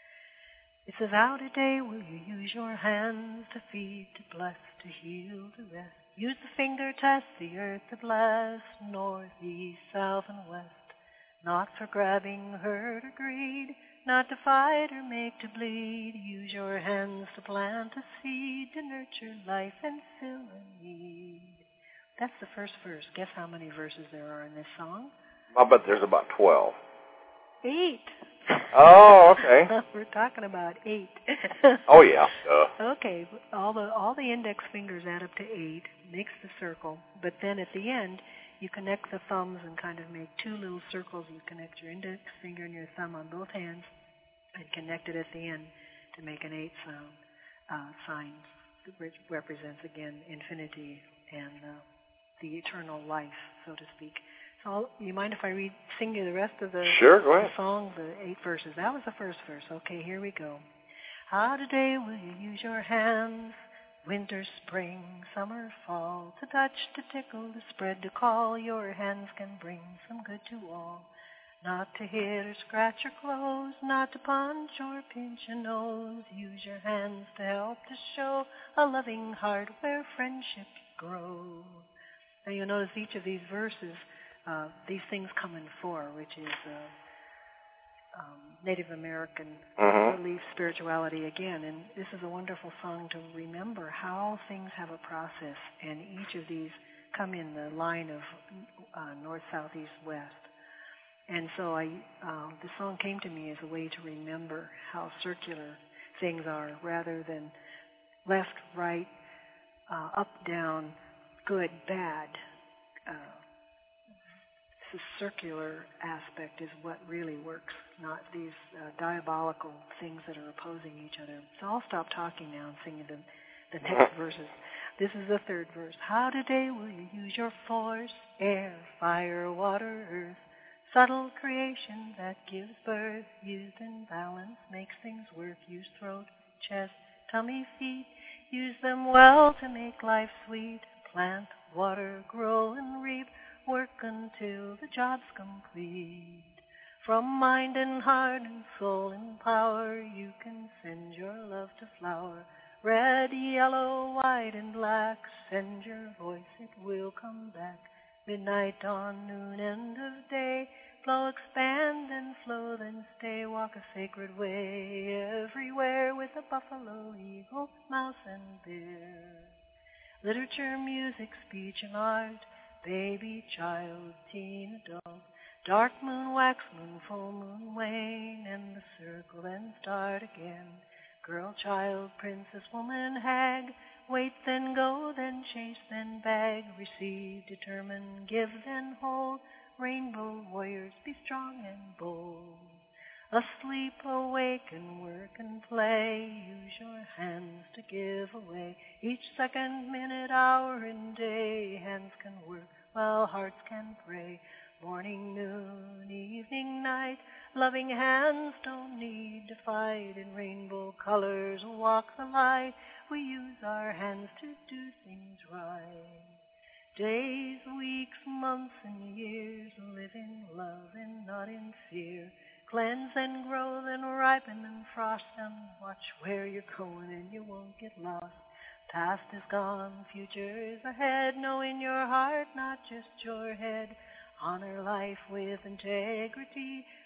[SPEAKER 6] It says, how today will you use your hands to feed, to bless, to heal, to rest? Use the finger, test the earth to bless, north, east, south, and west. Not for grabbing, hurt, or greed, not to fight or make to bleed. Use your hands to plant a seed, to nurture life and fill a need. That's the first verse. Guess how many verses there are in this song?
[SPEAKER 18] I bet there's about twelve.
[SPEAKER 6] Eight.
[SPEAKER 18] Oh, okay.
[SPEAKER 6] We're talking about eight.
[SPEAKER 18] Oh, yeah. Uh.
[SPEAKER 6] Okay. All the all the index fingers add up to eight, makes the circle. But then at the end, you connect the thumbs and kind of make two little circles. You connect your index finger and your thumb on both hands and connect it at the end to make an eight sound uh, sign, which represents, again, infinity and uh, the eternal life, so to speak. So I'll, you mind if I read, sing you the rest of the,
[SPEAKER 18] sure, go ahead.
[SPEAKER 6] the song, the eight verses? That was the first verse. Okay, here we go. How today will you use your hands, winter, spring, summer, fall, to touch, to tickle, to spread, to call? Your hands can bring some good to all. Not to hit or scratch or close, not to punch or pinch a nose. Use your hands to help to show a loving heart where friendship grows. Now you'll notice each of these verses, uh, these things come in four, which is uh, um, Native American
[SPEAKER 18] mm-hmm.
[SPEAKER 6] belief, spirituality again. And this is a wonderful song to remember how things have a process, and each of these come in the line of uh, north, south, east, west. And so I, uh, the song came to me as a way to remember how circular things are, rather than left, right, uh, up, down, good, bad. Uh, the circular aspect is what really works, not these uh, diabolical things that are opposing each other. So I'll stop talking now and sing the, the next verses. This is the third verse. How today will you use your force, air, fire, water, earth? Subtle creation that gives birth, used in balance, makes things work. Use throat, chest, tummy, feet. Use them well to make life sweet. Plant, water, grow, and reap. Work until the job's complete. From mind and heart and soul and power, you can send your love to flower. Red, yellow, white, and black. Send your voice, it will come back. Midnight, dawn, noon, end of day. Flow, expand, and flow, then stay. Walk a sacred way everywhere with a buffalo, eagle, mouse, and bear. Literature, music, speech, and art. Baby, child, teen, adult. Dark moon, wax moon, full moon, wane, and the circle then start again. Girl, child, princess, woman, hag. Wait, then go, then chase, then bag. Receive, determine, give, then hold. Rainbow warriors, be strong and bold. Asleep, awake, and work and play. Use your hands to give away. Each second, minute, hour, and day. Hands can work while hearts can pray. Morning, noon, evening, night. Loving hands don't need to fight. In rainbow colors, walk the light. We use our hands to do things right. Days, weeks, months, and years. Live in love and not in fear. Cleanse and grow, then ripen and frost them. Watch where you're going and you won't get lost. Past is gone, future is ahead. Know in your heart, not just your head. Honor life with integrity.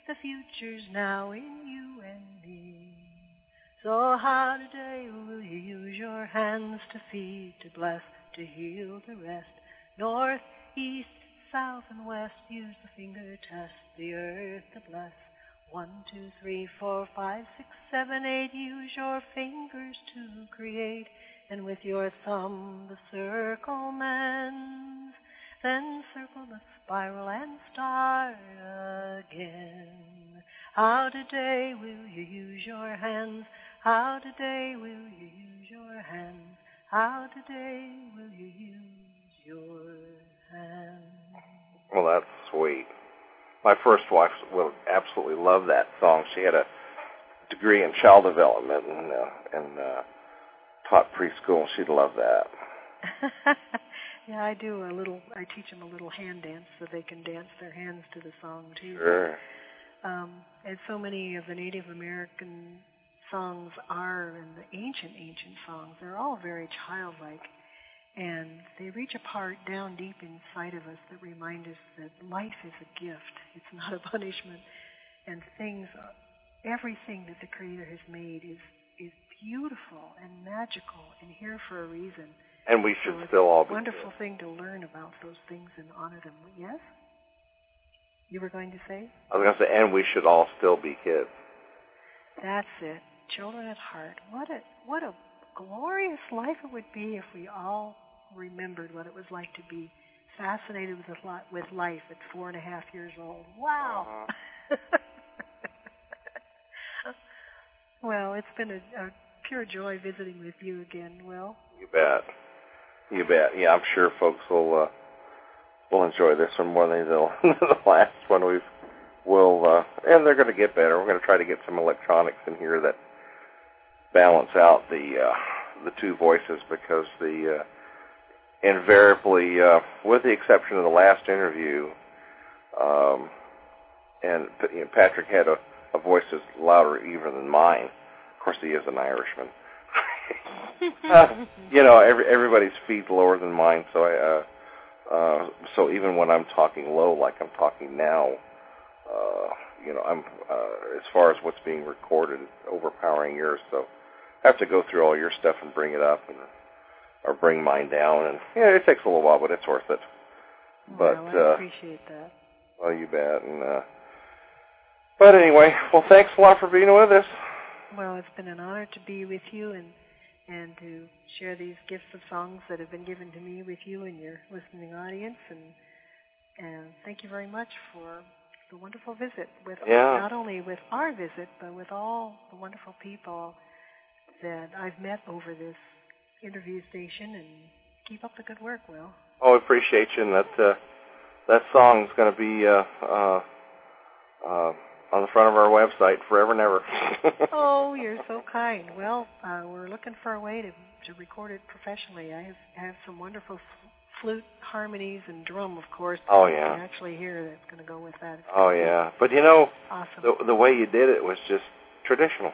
[SPEAKER 4] The future's now in you and me. So how today will you use your hands to feed, to bless, to heal, to rest? North, east, south, and west, use the finger test, the earth to bless. One, two, three, four, five, six, seven, eight, use your fingers to create, and with your thumb the circle mends. Then circle the spiral and start again. How today will you use your hands? How today will you use your hands? How today will you use your hands?
[SPEAKER 5] Well, that's sweet. My first wife will absolutely love that song. She had a degree in child development and, uh, and uh, taught preschool. She'd love that.
[SPEAKER 6] Yeah, I do a little, I teach them a little hand dance so they can dance their hands to the song, too.
[SPEAKER 5] Sure.
[SPEAKER 6] Um, and so many of the Native American songs are, and the ancient, ancient songs, they're all very childlike. And they reach a part down deep inside of us that remind us that life is a gift. It's not a punishment. And things, everything that the Creator has made is, is beautiful and magical and here for a reason.
[SPEAKER 5] And we should
[SPEAKER 6] so
[SPEAKER 5] still all be
[SPEAKER 6] a wonderful
[SPEAKER 5] good.
[SPEAKER 6] thing to learn about those things and honor them. Yes? You were going to say?
[SPEAKER 5] I was going to say, and we should all still be kids.
[SPEAKER 6] That's it. Children at heart. What a what a glorious life it would be if we all remembered what it was like to be fascinated with li- with life at four and a half years old. Wow. Uh-huh. Well, it's been a, a pure joy visiting with you again, Will.
[SPEAKER 5] You bet. You bet. Yeah, I'm sure folks will uh, will enjoy this one more than they'll the last one we've will, uh, and they're going to get better. We're going to try to get some electronics in here that balance out the uh, the two voices because the uh, invariably, uh, with the exception of the last interview, um, and you know, Patrick had a, a voice that's louder even than mine. Of course, he is an Irishman. uh, you know, every, everybody's feet's lower than mine, so I, uh, uh, so even when I'm talking low, like I'm talking now, uh, you know, I'm uh, as far as what's being recorded, overpowering yours. So I have to go through all your stuff and bring it up, and or bring mine down, and yeah, it takes a little while, but it's worth it.
[SPEAKER 6] Well,
[SPEAKER 5] but
[SPEAKER 6] I
[SPEAKER 5] uh,
[SPEAKER 6] appreciate that.
[SPEAKER 5] Well, you bet. And uh, but anyway, well, thanks a lot for being with us.
[SPEAKER 6] Well, it's been an honor to be with you and and to share these gifts of songs that have been given to me with you and your listening audience. And and thank you very much for the wonderful visit with
[SPEAKER 5] yeah.
[SPEAKER 6] not only with our visit, but with all the wonderful people that I've met over this interview station. And keep up the good work, Will.
[SPEAKER 5] Oh, I appreciate you. And that uh, that song's going to be uh, uh, uh, on the front of our website forever and ever.
[SPEAKER 6] Oh, you're so kind. Well, uh, we're looking for a way to to record it professionally. I have, have some wonderful f- flute harmonies and drum, of course.
[SPEAKER 5] Oh, yeah.
[SPEAKER 6] You can actually hear that's going to go with that. It's
[SPEAKER 5] Oh, yeah. But, you know,
[SPEAKER 6] awesome.
[SPEAKER 5] the, the way you did it was just traditional.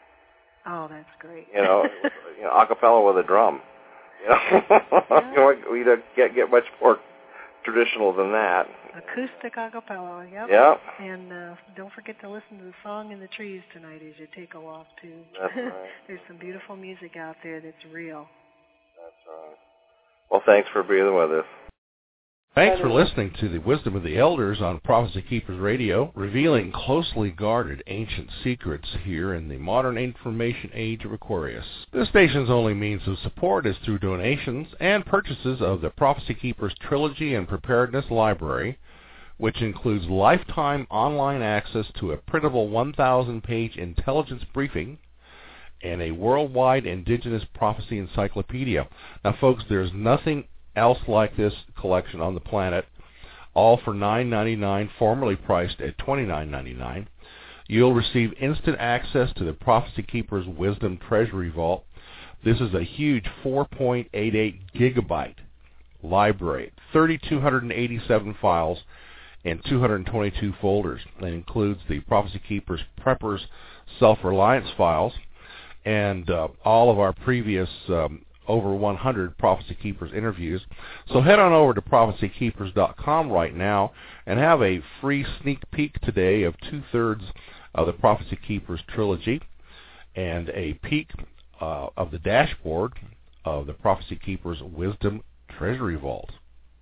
[SPEAKER 6] Oh, that's great.
[SPEAKER 5] You know, you know, a cappella with a drum. You know, yeah. We don't get, get much more traditional than that.
[SPEAKER 6] Acoustic a cappella, yep.
[SPEAKER 5] Yep.
[SPEAKER 6] And uh, don't forget to listen to the song in the trees tonight as you take a walk, too.
[SPEAKER 5] That's right.
[SPEAKER 6] There's some beautiful music out there that's real.
[SPEAKER 5] That's right. Well, thanks for being with us.
[SPEAKER 2] Thanks for listening to the Wisdom of the Elders on Prophecy Keepers Radio, revealing closely guarded ancient secrets here in the modern information age of Aquarius. This station's only means of support is through donations and purchases of the Prophecy Keepers Trilogy and Preparedness Library, which includes lifetime online access to a printable one thousand page intelligence briefing and a worldwide indigenous prophecy encyclopedia. Now, folks, there's nothing else like this collection on the planet, all for nine ninety-nine, formerly priced at twenty-nine ninety-nine. You'll receive instant access to the Prophecy Keepers Wisdom Treasury Vault. This is a huge four point eight eight gigabyte library, three thousand two hundred eighty-seven files, and two hundred twenty-two folders. It includes the Prophecy Keepers Preppers Self-Reliance files and uh, all of our previous um, over one hundred Prophecy Keepers interviews. So head on over to prophecy keepers dot com right now and have a free sneak peek today of two-thirds of the Prophecy Keepers trilogy and a peek uh, of the dashboard of the Prophecy Keepers Wisdom Treasury Vault.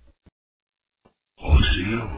[SPEAKER 2] Oh, see you.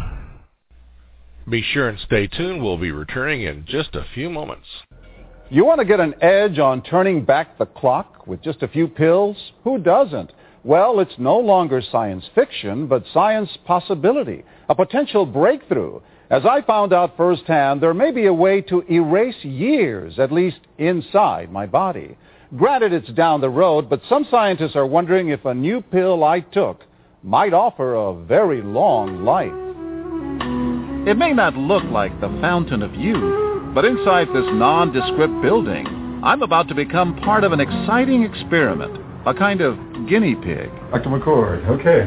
[SPEAKER 2] Be sure and stay tuned. We'll be returning in just a few moments.
[SPEAKER 13] You want to get an edge on turning back the clock with just a few pills? Who doesn't? Well, it's no longer science fiction, but science possibility, a potential breakthrough. As I found out firsthand, there may be a way to erase years, at least inside my body. Granted, it's down the road, but some scientists are wondering if a new pill I took might offer a very long life. It may not look like the fountain of youth, but inside this nondescript building, I'm about to become part of an exciting experiment, a kind of guinea pig.
[SPEAKER 19] Doctor McCord, okay.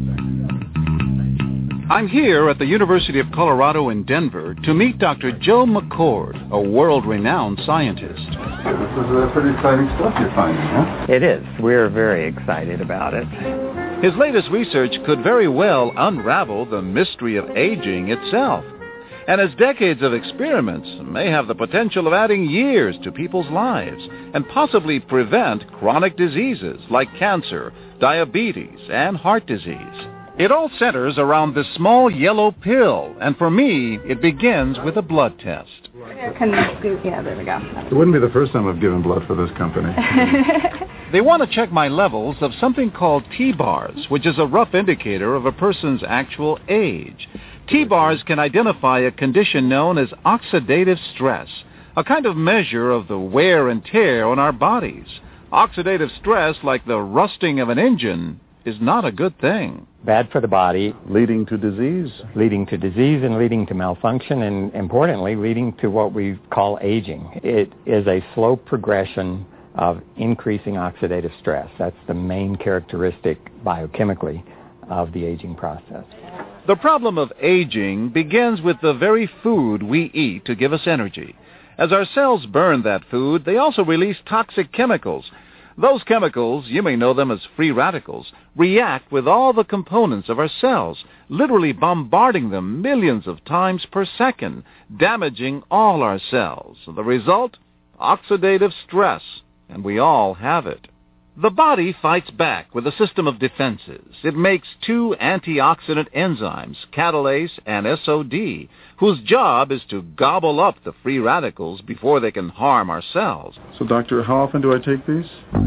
[SPEAKER 13] I'm here at the University of Colorado in Denver to meet Doctor Joe McCord, a world-renowned scientist.
[SPEAKER 19] This is uh, pretty exciting stuff you're finding, huh?
[SPEAKER 14] It is. We're very excited about it.
[SPEAKER 13] His latest research could very well unravel the mystery of aging itself. And his decades of experiments may have the potential of adding years to people's lives and possibly prevent chronic diseases like cancer, diabetes, and heart disease. It all centers around this small yellow pill, and for me, it begins with a blood test.
[SPEAKER 20] Can you scoot? Yeah, there we go.
[SPEAKER 19] It wouldn't be the first time I've given blood for this company.
[SPEAKER 13] They want to check my levels of something called T-bars, which is a rough indicator of a person's actual age. T-bars can identify a condition known as oxidative stress, a kind of measure of the wear and tear on our bodies. Oxidative stress, like the rusting of an engine, is not a good thing.
[SPEAKER 14] Bad for the body.
[SPEAKER 19] Leading to disease.
[SPEAKER 14] Leading to disease and leading to malfunction and, importantly, leading to what we call aging. It is a slow progression of increasing oxidative stress. That's the main characteristic biochemically of the aging process.
[SPEAKER 13] The problem of aging begins with the very food we eat to give us energy. As our cells burn that food, they also release toxic chemicals. Those chemicals, you may know them as free radicals, react with all the components of our cells, literally bombarding them millions of times per second, damaging all our cells. The result? Oxidative stress, and we all have it. The body fights back with a system of defenses. It makes two antioxidant enzymes, catalase and S O D, whose job is to gobble up the free radicals before they can harm our cells.
[SPEAKER 19] So, doctor, how often do I take these?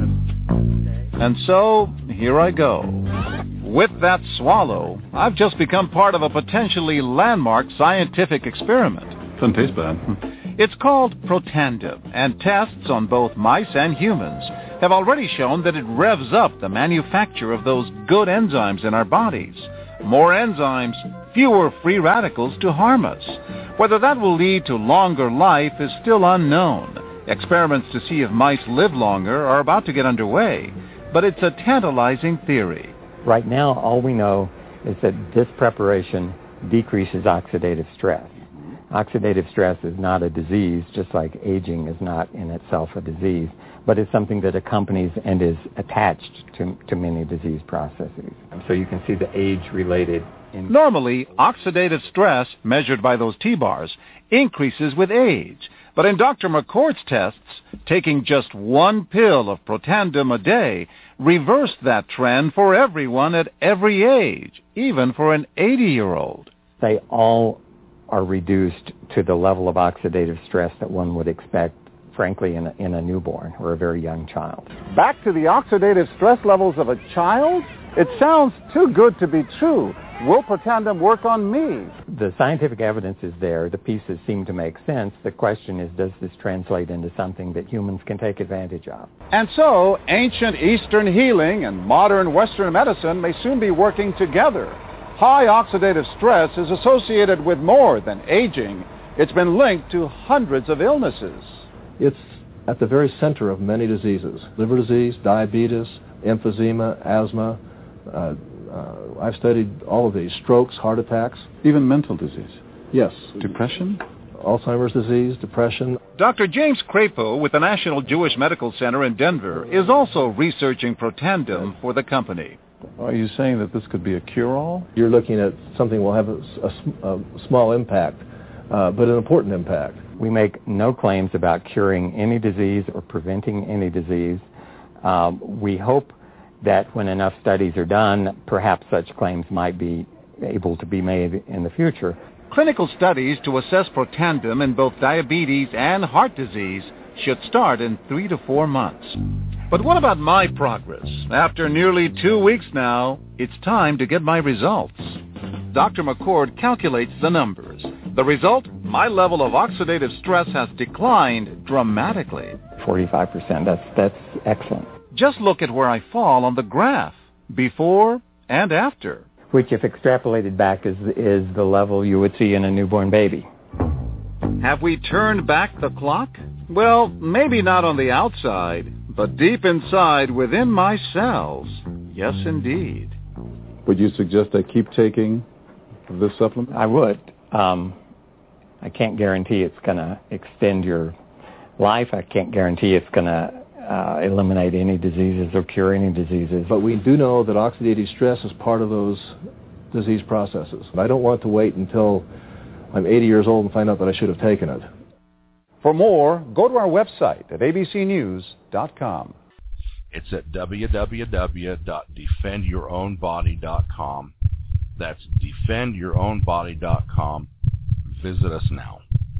[SPEAKER 13] And so, here I go. With that swallow, I've just become part of a potentially landmark scientific experiment.
[SPEAKER 19] Doesn't taste bad.
[SPEAKER 13] It's called Protandim, and tests on both mice and humans have already shown that it revs up the manufacture of those good enzymes in our bodies. More enzymes, fewer free radicals to harm us. Whether that will lead to longer life is still unknown. Experiments to see if mice live longer are about to get underway, but it's a tantalizing theory.
[SPEAKER 14] Right now, all we know is that this preparation decreases oxidative stress. Oxidative stress is not a disease, just like aging is not in itself a disease, but it's something that accompanies and is attached to, to many disease processes. So you can see the age-related... In-
[SPEAKER 13] Normally, oxidative stress, measured by those T-bars, increases with age. But in Doctor McCord's tests, taking just one pill of Protandim a day reversed that trend for everyone at every age, even for an eighty-year-old.
[SPEAKER 14] They all are reduced to the level of oxidative stress that one would expect, frankly, in a, in a newborn or a very young child.
[SPEAKER 13] Back to the oxidative stress levels of a child? It sounds too good to be true. Will Protandim work on me?
[SPEAKER 14] The scientific evidence is there. The pieces seem to make sense. The question is, does this translate into something that humans can take advantage of?
[SPEAKER 13] And so, ancient Eastern healing and modern Western medicine may soon be working together. High oxidative stress is associated with more than aging. It's been linked to hundreds of illnesses.
[SPEAKER 21] It's at the very center of many diseases. Liver disease, diabetes, emphysema, asthma. Uh, uh, I've studied all of these. Strokes, heart attacks.
[SPEAKER 19] Even mental disease?
[SPEAKER 21] Yes.
[SPEAKER 19] Depression?
[SPEAKER 21] Alzheimer's disease, depression.
[SPEAKER 13] Doctor James Crapo with the National Jewish Medical Center in Denver is also researching Protandim for the company.
[SPEAKER 19] Are you saying that this could be a cure-all?
[SPEAKER 21] You're looking at something will have a, a, a small impact, uh, but an important impact.
[SPEAKER 14] We make no claims about curing any disease or preventing any disease. Um, we hope that when enough studies are done, perhaps such claims might be able to be made in the future.
[SPEAKER 13] Clinical studies to assess Protandim in both diabetes and heart disease should start in three to four months. But what about my progress? After nearly two weeks now, it's time to get my results. Doctor McCord calculates the numbers. The result? My level of oxidative stress has declined dramatically.
[SPEAKER 14] forty-five percent. That's, that's excellent.
[SPEAKER 13] Just look at where I fall on the graph, before and after.
[SPEAKER 14] Which, if extrapolated back, is, is the level you would see in a newborn baby.
[SPEAKER 13] Have we turned back the clock? Well, maybe not on the outside, but deep inside within my cells. Yes, indeed.
[SPEAKER 19] Would you suggest I keep taking this supplement?
[SPEAKER 14] I would. Um, I can't guarantee it's going to extend your life. I can't guarantee it's going to uh, eliminate any diseases or cure any diseases.
[SPEAKER 21] But we do know that oxidative stress is part of those disease processes. I don't want to wait until I'm eighty years old and find out that I should have taken it.
[SPEAKER 13] For more, go to our website at a b c news dot com.
[SPEAKER 2] It's at w w w dot defend your own body dot com. That's defend your own body dot com. Visit us now.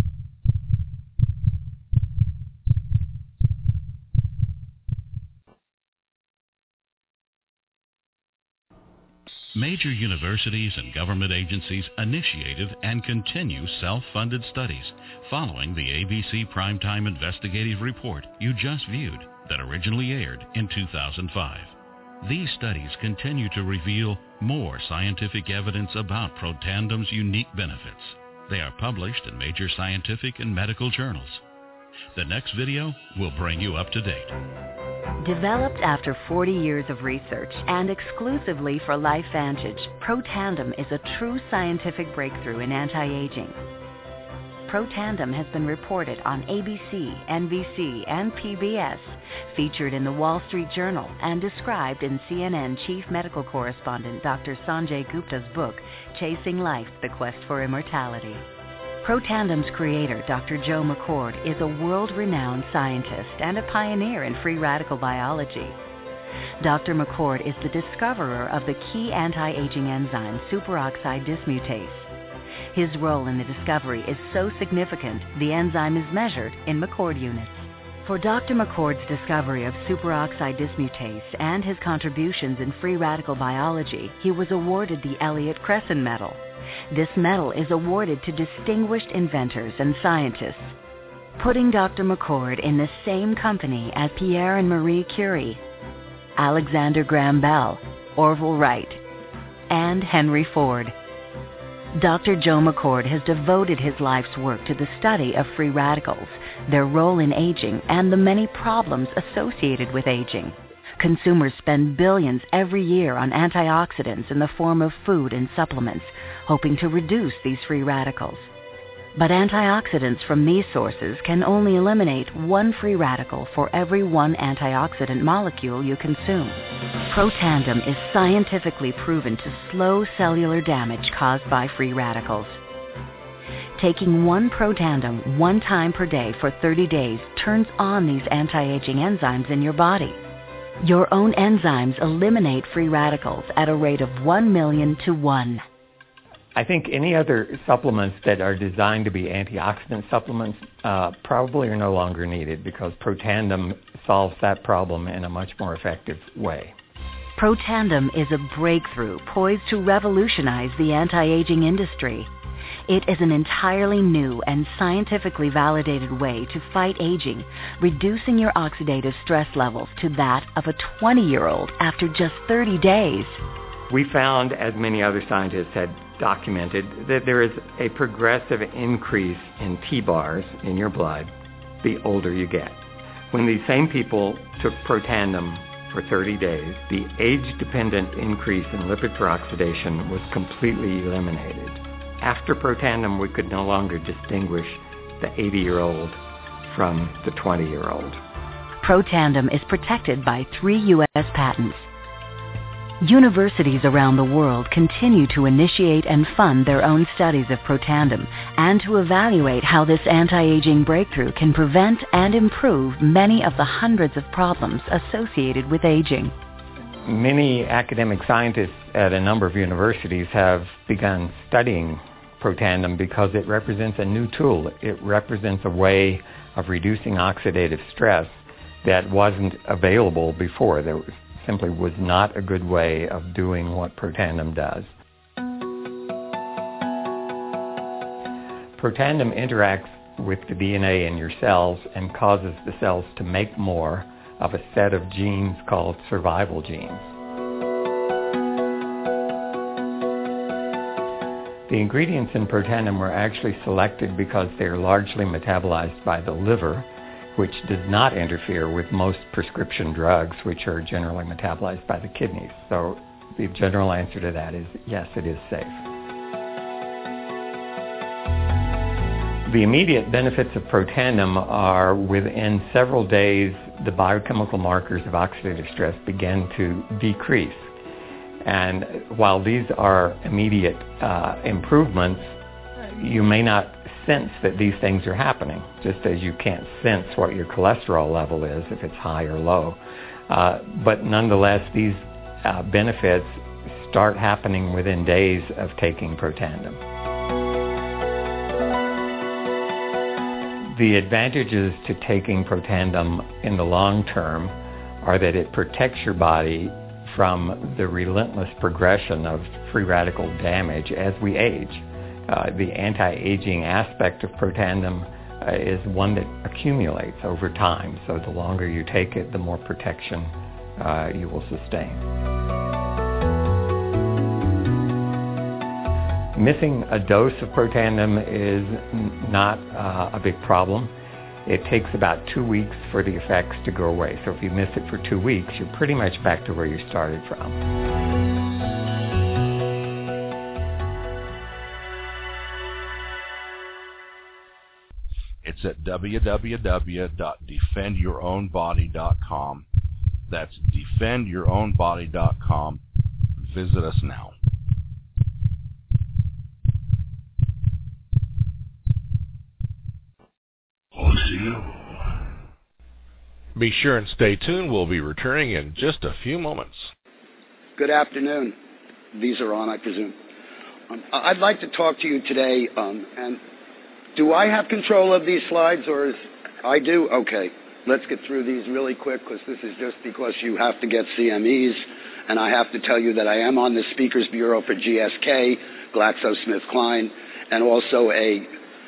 [SPEAKER 1] Major universities and government agencies initiated and continue self-funded studies following the A B C Primetime Investigative Report you just viewed that originally aired in two thousand five. These studies continue to reveal more scientific evidence about Protandem's unique benefits. They are published in major scientific and medical journals. The next video will bring you up to date.
[SPEAKER 22] Developed after forty years of research and exclusively for LifeVantage, Protandim is a true scientific breakthrough in anti-aging. Protandim has been reported on A B C, N B C, and P B S, featured in the Wall Street Journal, and described in C N N Chief Medical Correspondent Doctor Sanjay Gupta's book, Chasing Life, The Quest for Immortality. Protandem's creator, Doctor Joe McCord, is a world-renowned scientist and a pioneer in free radical biology. Doctor McCord is the discoverer of the key anti-aging enzyme superoxide dismutase. His role in the discovery is so significant, the enzyme is measured in McCord units. For Doctor McCord's discovery of superoxide dismutase and his contributions in free radical biology, he was awarded the Elliott Cresson Medal. This medal is awarded to distinguished inventors and scientists, putting Doctor McCord in the same company as Pierre and Marie Curie, Alexander Graham Bell, Orville Wright, and Henry Ford. Doctor Joe McCord has devoted his life's work to the study of free radicals, their role in aging, and the many problems associated with aging. Consumers spend billions every year on antioxidants in the form of food and supplements, hoping to reduce these free radicals. But antioxidants from these sources can only eliminate one free radical for every one antioxidant molecule you consume. Protandim is scientifically proven to slow cellular damage caused by free radicals. Taking one Protandim one time per day for thirty days turns on these anti-aging enzymes in your body. Your own enzymes eliminate free radicals at a rate of one million to one.
[SPEAKER 14] I think any other supplements that are designed to be antioxidant supplements uh, probably are no longer needed because Protandim solves that problem in a much more effective way.
[SPEAKER 22] Protandim is a breakthrough poised to revolutionize the anti-aging industry. It is an entirely new and scientifically validated way to fight aging, reducing your oxidative stress levels to that of a twenty-year-old after just thirty days.
[SPEAKER 14] We found, as many other scientists had documented, that there is a progressive increase in T-bars in your blood the older you get. When these same people took Protandim for thirty days, the age-dependent increase in lipid peroxidation was completely eliminated. After Protandim, we could no longer distinguish the eighty-year-old from the twenty-year-old.
[SPEAKER 22] Protandim is protected by three U S patents. Universities around the world continue to initiate and fund their own studies of Protandim and to evaluate how this anti-aging breakthrough can prevent and improve many of the hundreds of problems associated with aging.
[SPEAKER 14] Many academic scientists at a number of universities have begun studying Protandim because it represents a new tool. It represents a way of reducing oxidative stress that wasn't available before. There was, simply was not a good way of doing what Protandim does. Protandim interacts with the D N A in your cells and causes the cells to make more of a set of genes called survival genes. The ingredients in Protandim were actually selected because they are largely metabolized by the liver, which does not interfere with most prescription drugs, which are generally metabolized by the kidneys. So the general answer to that is yes, it is safe. The immediate benefits of Protandim are within several days, the biochemical markers of oxidative stress begin to decrease. And while these are immediate uh, improvements, you may not sense that these things are happening, just as you can't sense what your cholesterol level is if it's high or low. Uh, but nonetheless, these uh, benefits start happening within days of taking Protandim. The advantages to taking Protandim in the long term are that it protects your body from the relentless progression of free radical damage as we age. Uh, the anti-aging aspect of Protandim uh, is one that accumulates over time. So the longer you take it, the more protection uh, you will sustain. Missing a dose of Protandim is n- not uh, a big problem. It takes about two weeks for the effects to go away. So if you miss it for two weeks, you're pretty much back to where you started from.
[SPEAKER 2] It's at w w w dot defend your own body dot com. That's defend your own body dot com. Visit us now. Be sure and stay tuned. We'll be returning in just a few moments.
[SPEAKER 3] Good afternoon. These are on, I presume. Um, I'd like to talk to you today, um, and do I have control of these slides, or is I do? Okay. Let's get through these really quick, because this is just because you have to get C M Es, and I have to tell you that I am on the Speakers Bureau for G S K, GlaxoSmithKline, and also a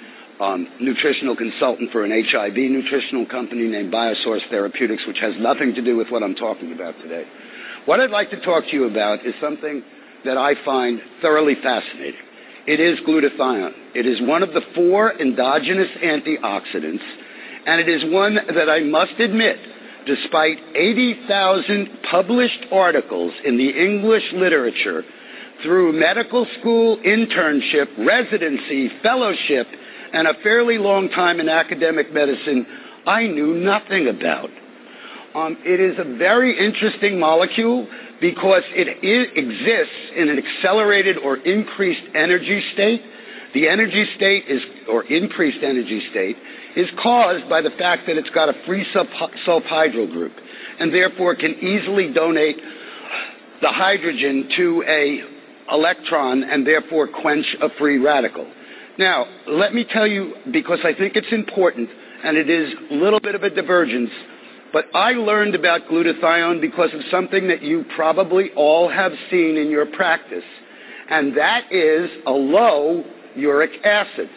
[SPEAKER 3] um, nutritional consultant for an H I V nutritional company named Biosource Therapeutics, which has nothing to do with what I'm talking about today. What I'd like to talk to you about is something that I find thoroughly fascinating. It is glutathione. It is one of the four endogenous antioxidants, and it is one that I must admit, despite eighty thousand published articles in the English literature, through medical school, internship, residency, fellowship, and a fairly long time in academic medicine, I knew nothing about. Um, it is a very interesting molecule because it is, exists in an accelerated or increased energy state. The energy state is, or increased energy state, is caused by the fact that it's got a free sulfhydryl group, and therefore can easily donate the hydrogen to a electron and therefore quench a free radical. Now, let me tell you, because I think it's important, and it is a little bit of a divergence, but I learned about glutathione because of something that you probably all have seen in your practice, and that is a low uric acid.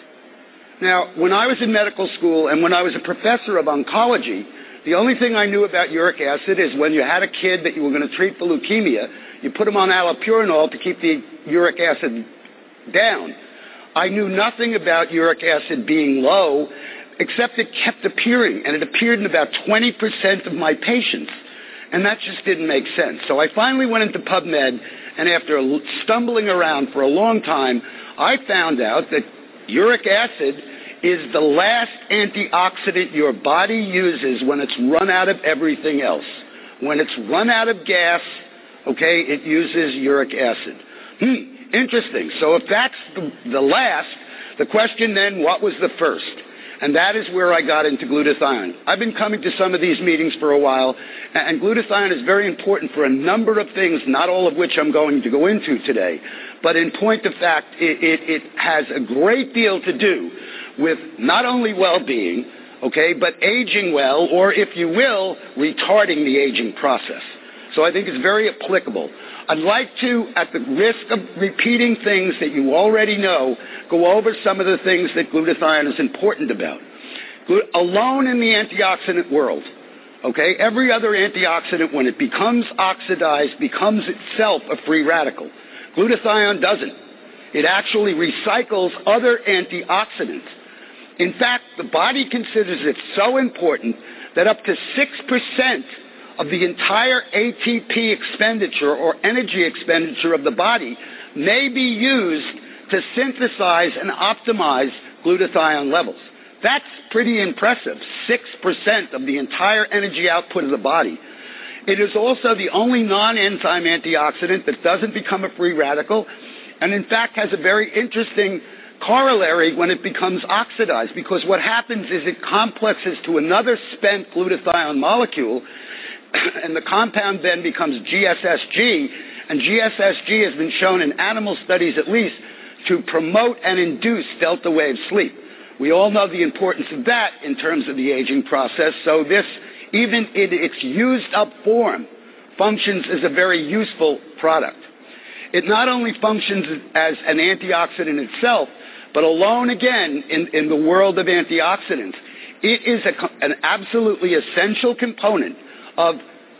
[SPEAKER 3] Now, when I was in medical school and when I was a professor of oncology, the only thing I knew about uric acid is when you had a kid that you were going to treat for leukemia, you put him on allopurinol to keep the uric acid down. I knew nothing about uric acid being low, except it kept appearing, and it appeared in about twenty percent of my patients, and that just didn't make sense. So I finally went into PubMed, and after stumbling around for a long time, I found out that uric acid is the last antioxidant your body uses when it's run out of everything else. When it's run out of gas, okay, it uses uric acid. Hmm, interesting. So if that's the, the last, the question then, what was the first? And that is where I got into glutathione. I've been coming to some of these meetings for a while, and glutathione is very important for a number of things, not all of which I'm going to go into today. But in point of fact, it, it, it has a great deal to do with not only well-being, okay, but aging well, or if you will, retarding the aging process. So I think it's very applicable. I'd like to, at the risk of repeating things that you already know, go over some of the things that glutathione is important about. Alone in the antioxidant world, okay, every other antioxidant, when it becomes oxidized, becomes itself a free radical. Glutathione doesn't. It actually recycles other antioxidants. In fact, the body considers it so important that up to six percent of the entire A T P expenditure or energy expenditure of the body may be used to synthesize and optimize glutathione levels. That's pretty impressive, six percent of the entire energy output of the body. It is also the only non-enzyme antioxidant that doesn't become a free radical, and in fact has a very interesting corollary when it becomes oxidized, because what happens is it complexes to another spent glutathione molecule, and the compound then becomes G S S G, and G S S G has been shown in animal studies at least to promote and induce delta wave sleep. We all know the importance of that in terms of the aging process, so this, even in its used up form, functions as a very useful product. It not only functions as an antioxidant itself, but alone again in, in the world of antioxidants, it is a, an absolutely essential component of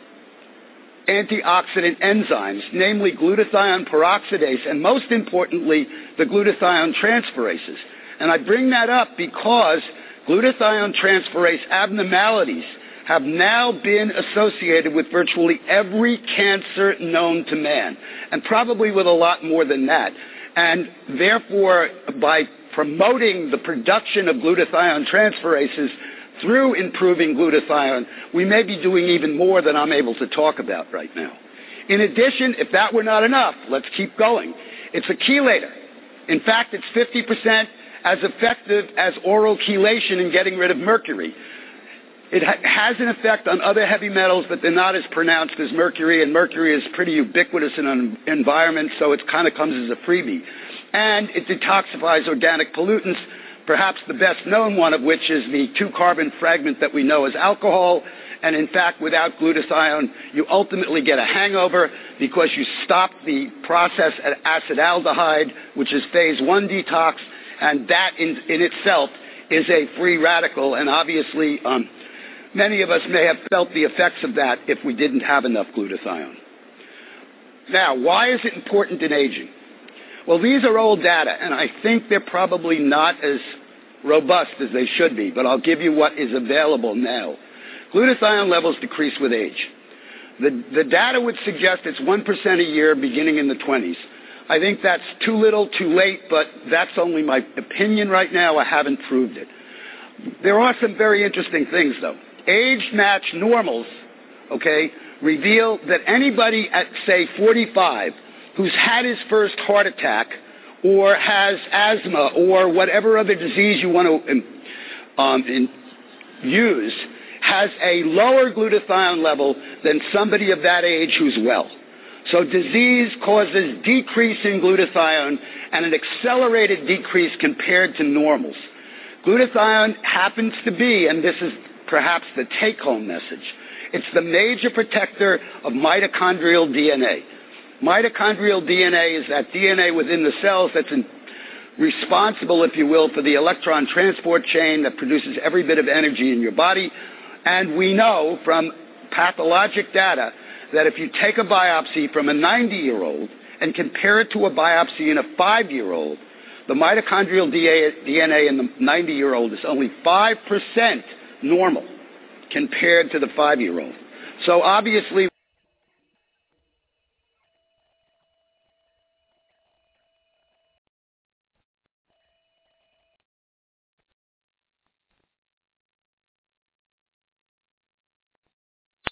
[SPEAKER 3] antioxidant enzymes, namely glutathione peroxidase, and most importantly, the glutathione transferases. And I bring that up because glutathione transferase abnormalities have now been associated with virtually every cancer known to man, and probably with a lot more than that. And therefore, by promoting the production of glutathione transferases through improving glutathione, we may be doing even more than I'm able to talk about right now. In addition, if that were not enough, let's keep going. It's a chelator. In fact, it's fifty percent as effective as oral chelation in getting rid of mercury. It ha- has an effect on other heavy metals, but they're not as pronounced as mercury, and mercury is pretty ubiquitous in an environment, so it kind of comes as a freebie. And it detoxifies organic pollutants, perhaps the best known one of which is the two-carbon fragment that we know as alcohol. And in fact, without glutathione, you ultimately get a hangover because you stop the process at acetaldehyde, which is phase one detox, and that in, in itself is a free radical, and obviously um, many of us may have felt the effects of that if we didn't have enough glutathione. Now, why is it important in aging? Well, these are old data, and I think they're probably not as robust as they should be, but I'll give you what is available now. Glutathione levels decrease with age. The, the data would suggest it's one percent a year beginning in the twenties. I think that's too little, too late, but that's only my opinion right now. I haven't proved it. There are some very interesting things, though. Age-matched normals, okay, reveal that anybody at, say, forty-five who's had his first heart attack or has asthma or whatever other disease you want to um, in, use has a lower glutathione level than somebody of that age who's well. So disease causes decrease in glutathione and an accelerated decrease compared to normals. Glutathione happens to be, and this is perhaps the take-home message, it's the major protector of mitochondrial D N A. Mitochondrial D N A is that D N A within the cells that's in, responsible, if you will, for the electron transport chain that produces every bit of energy in your body. And we know from pathologic data that if you take a biopsy from a ninety-year-old and compare it to a biopsy in a five-year-old, the mitochondrial D N A in the ninety-year-old is only five percent normal compared to the five-year-old. So obviously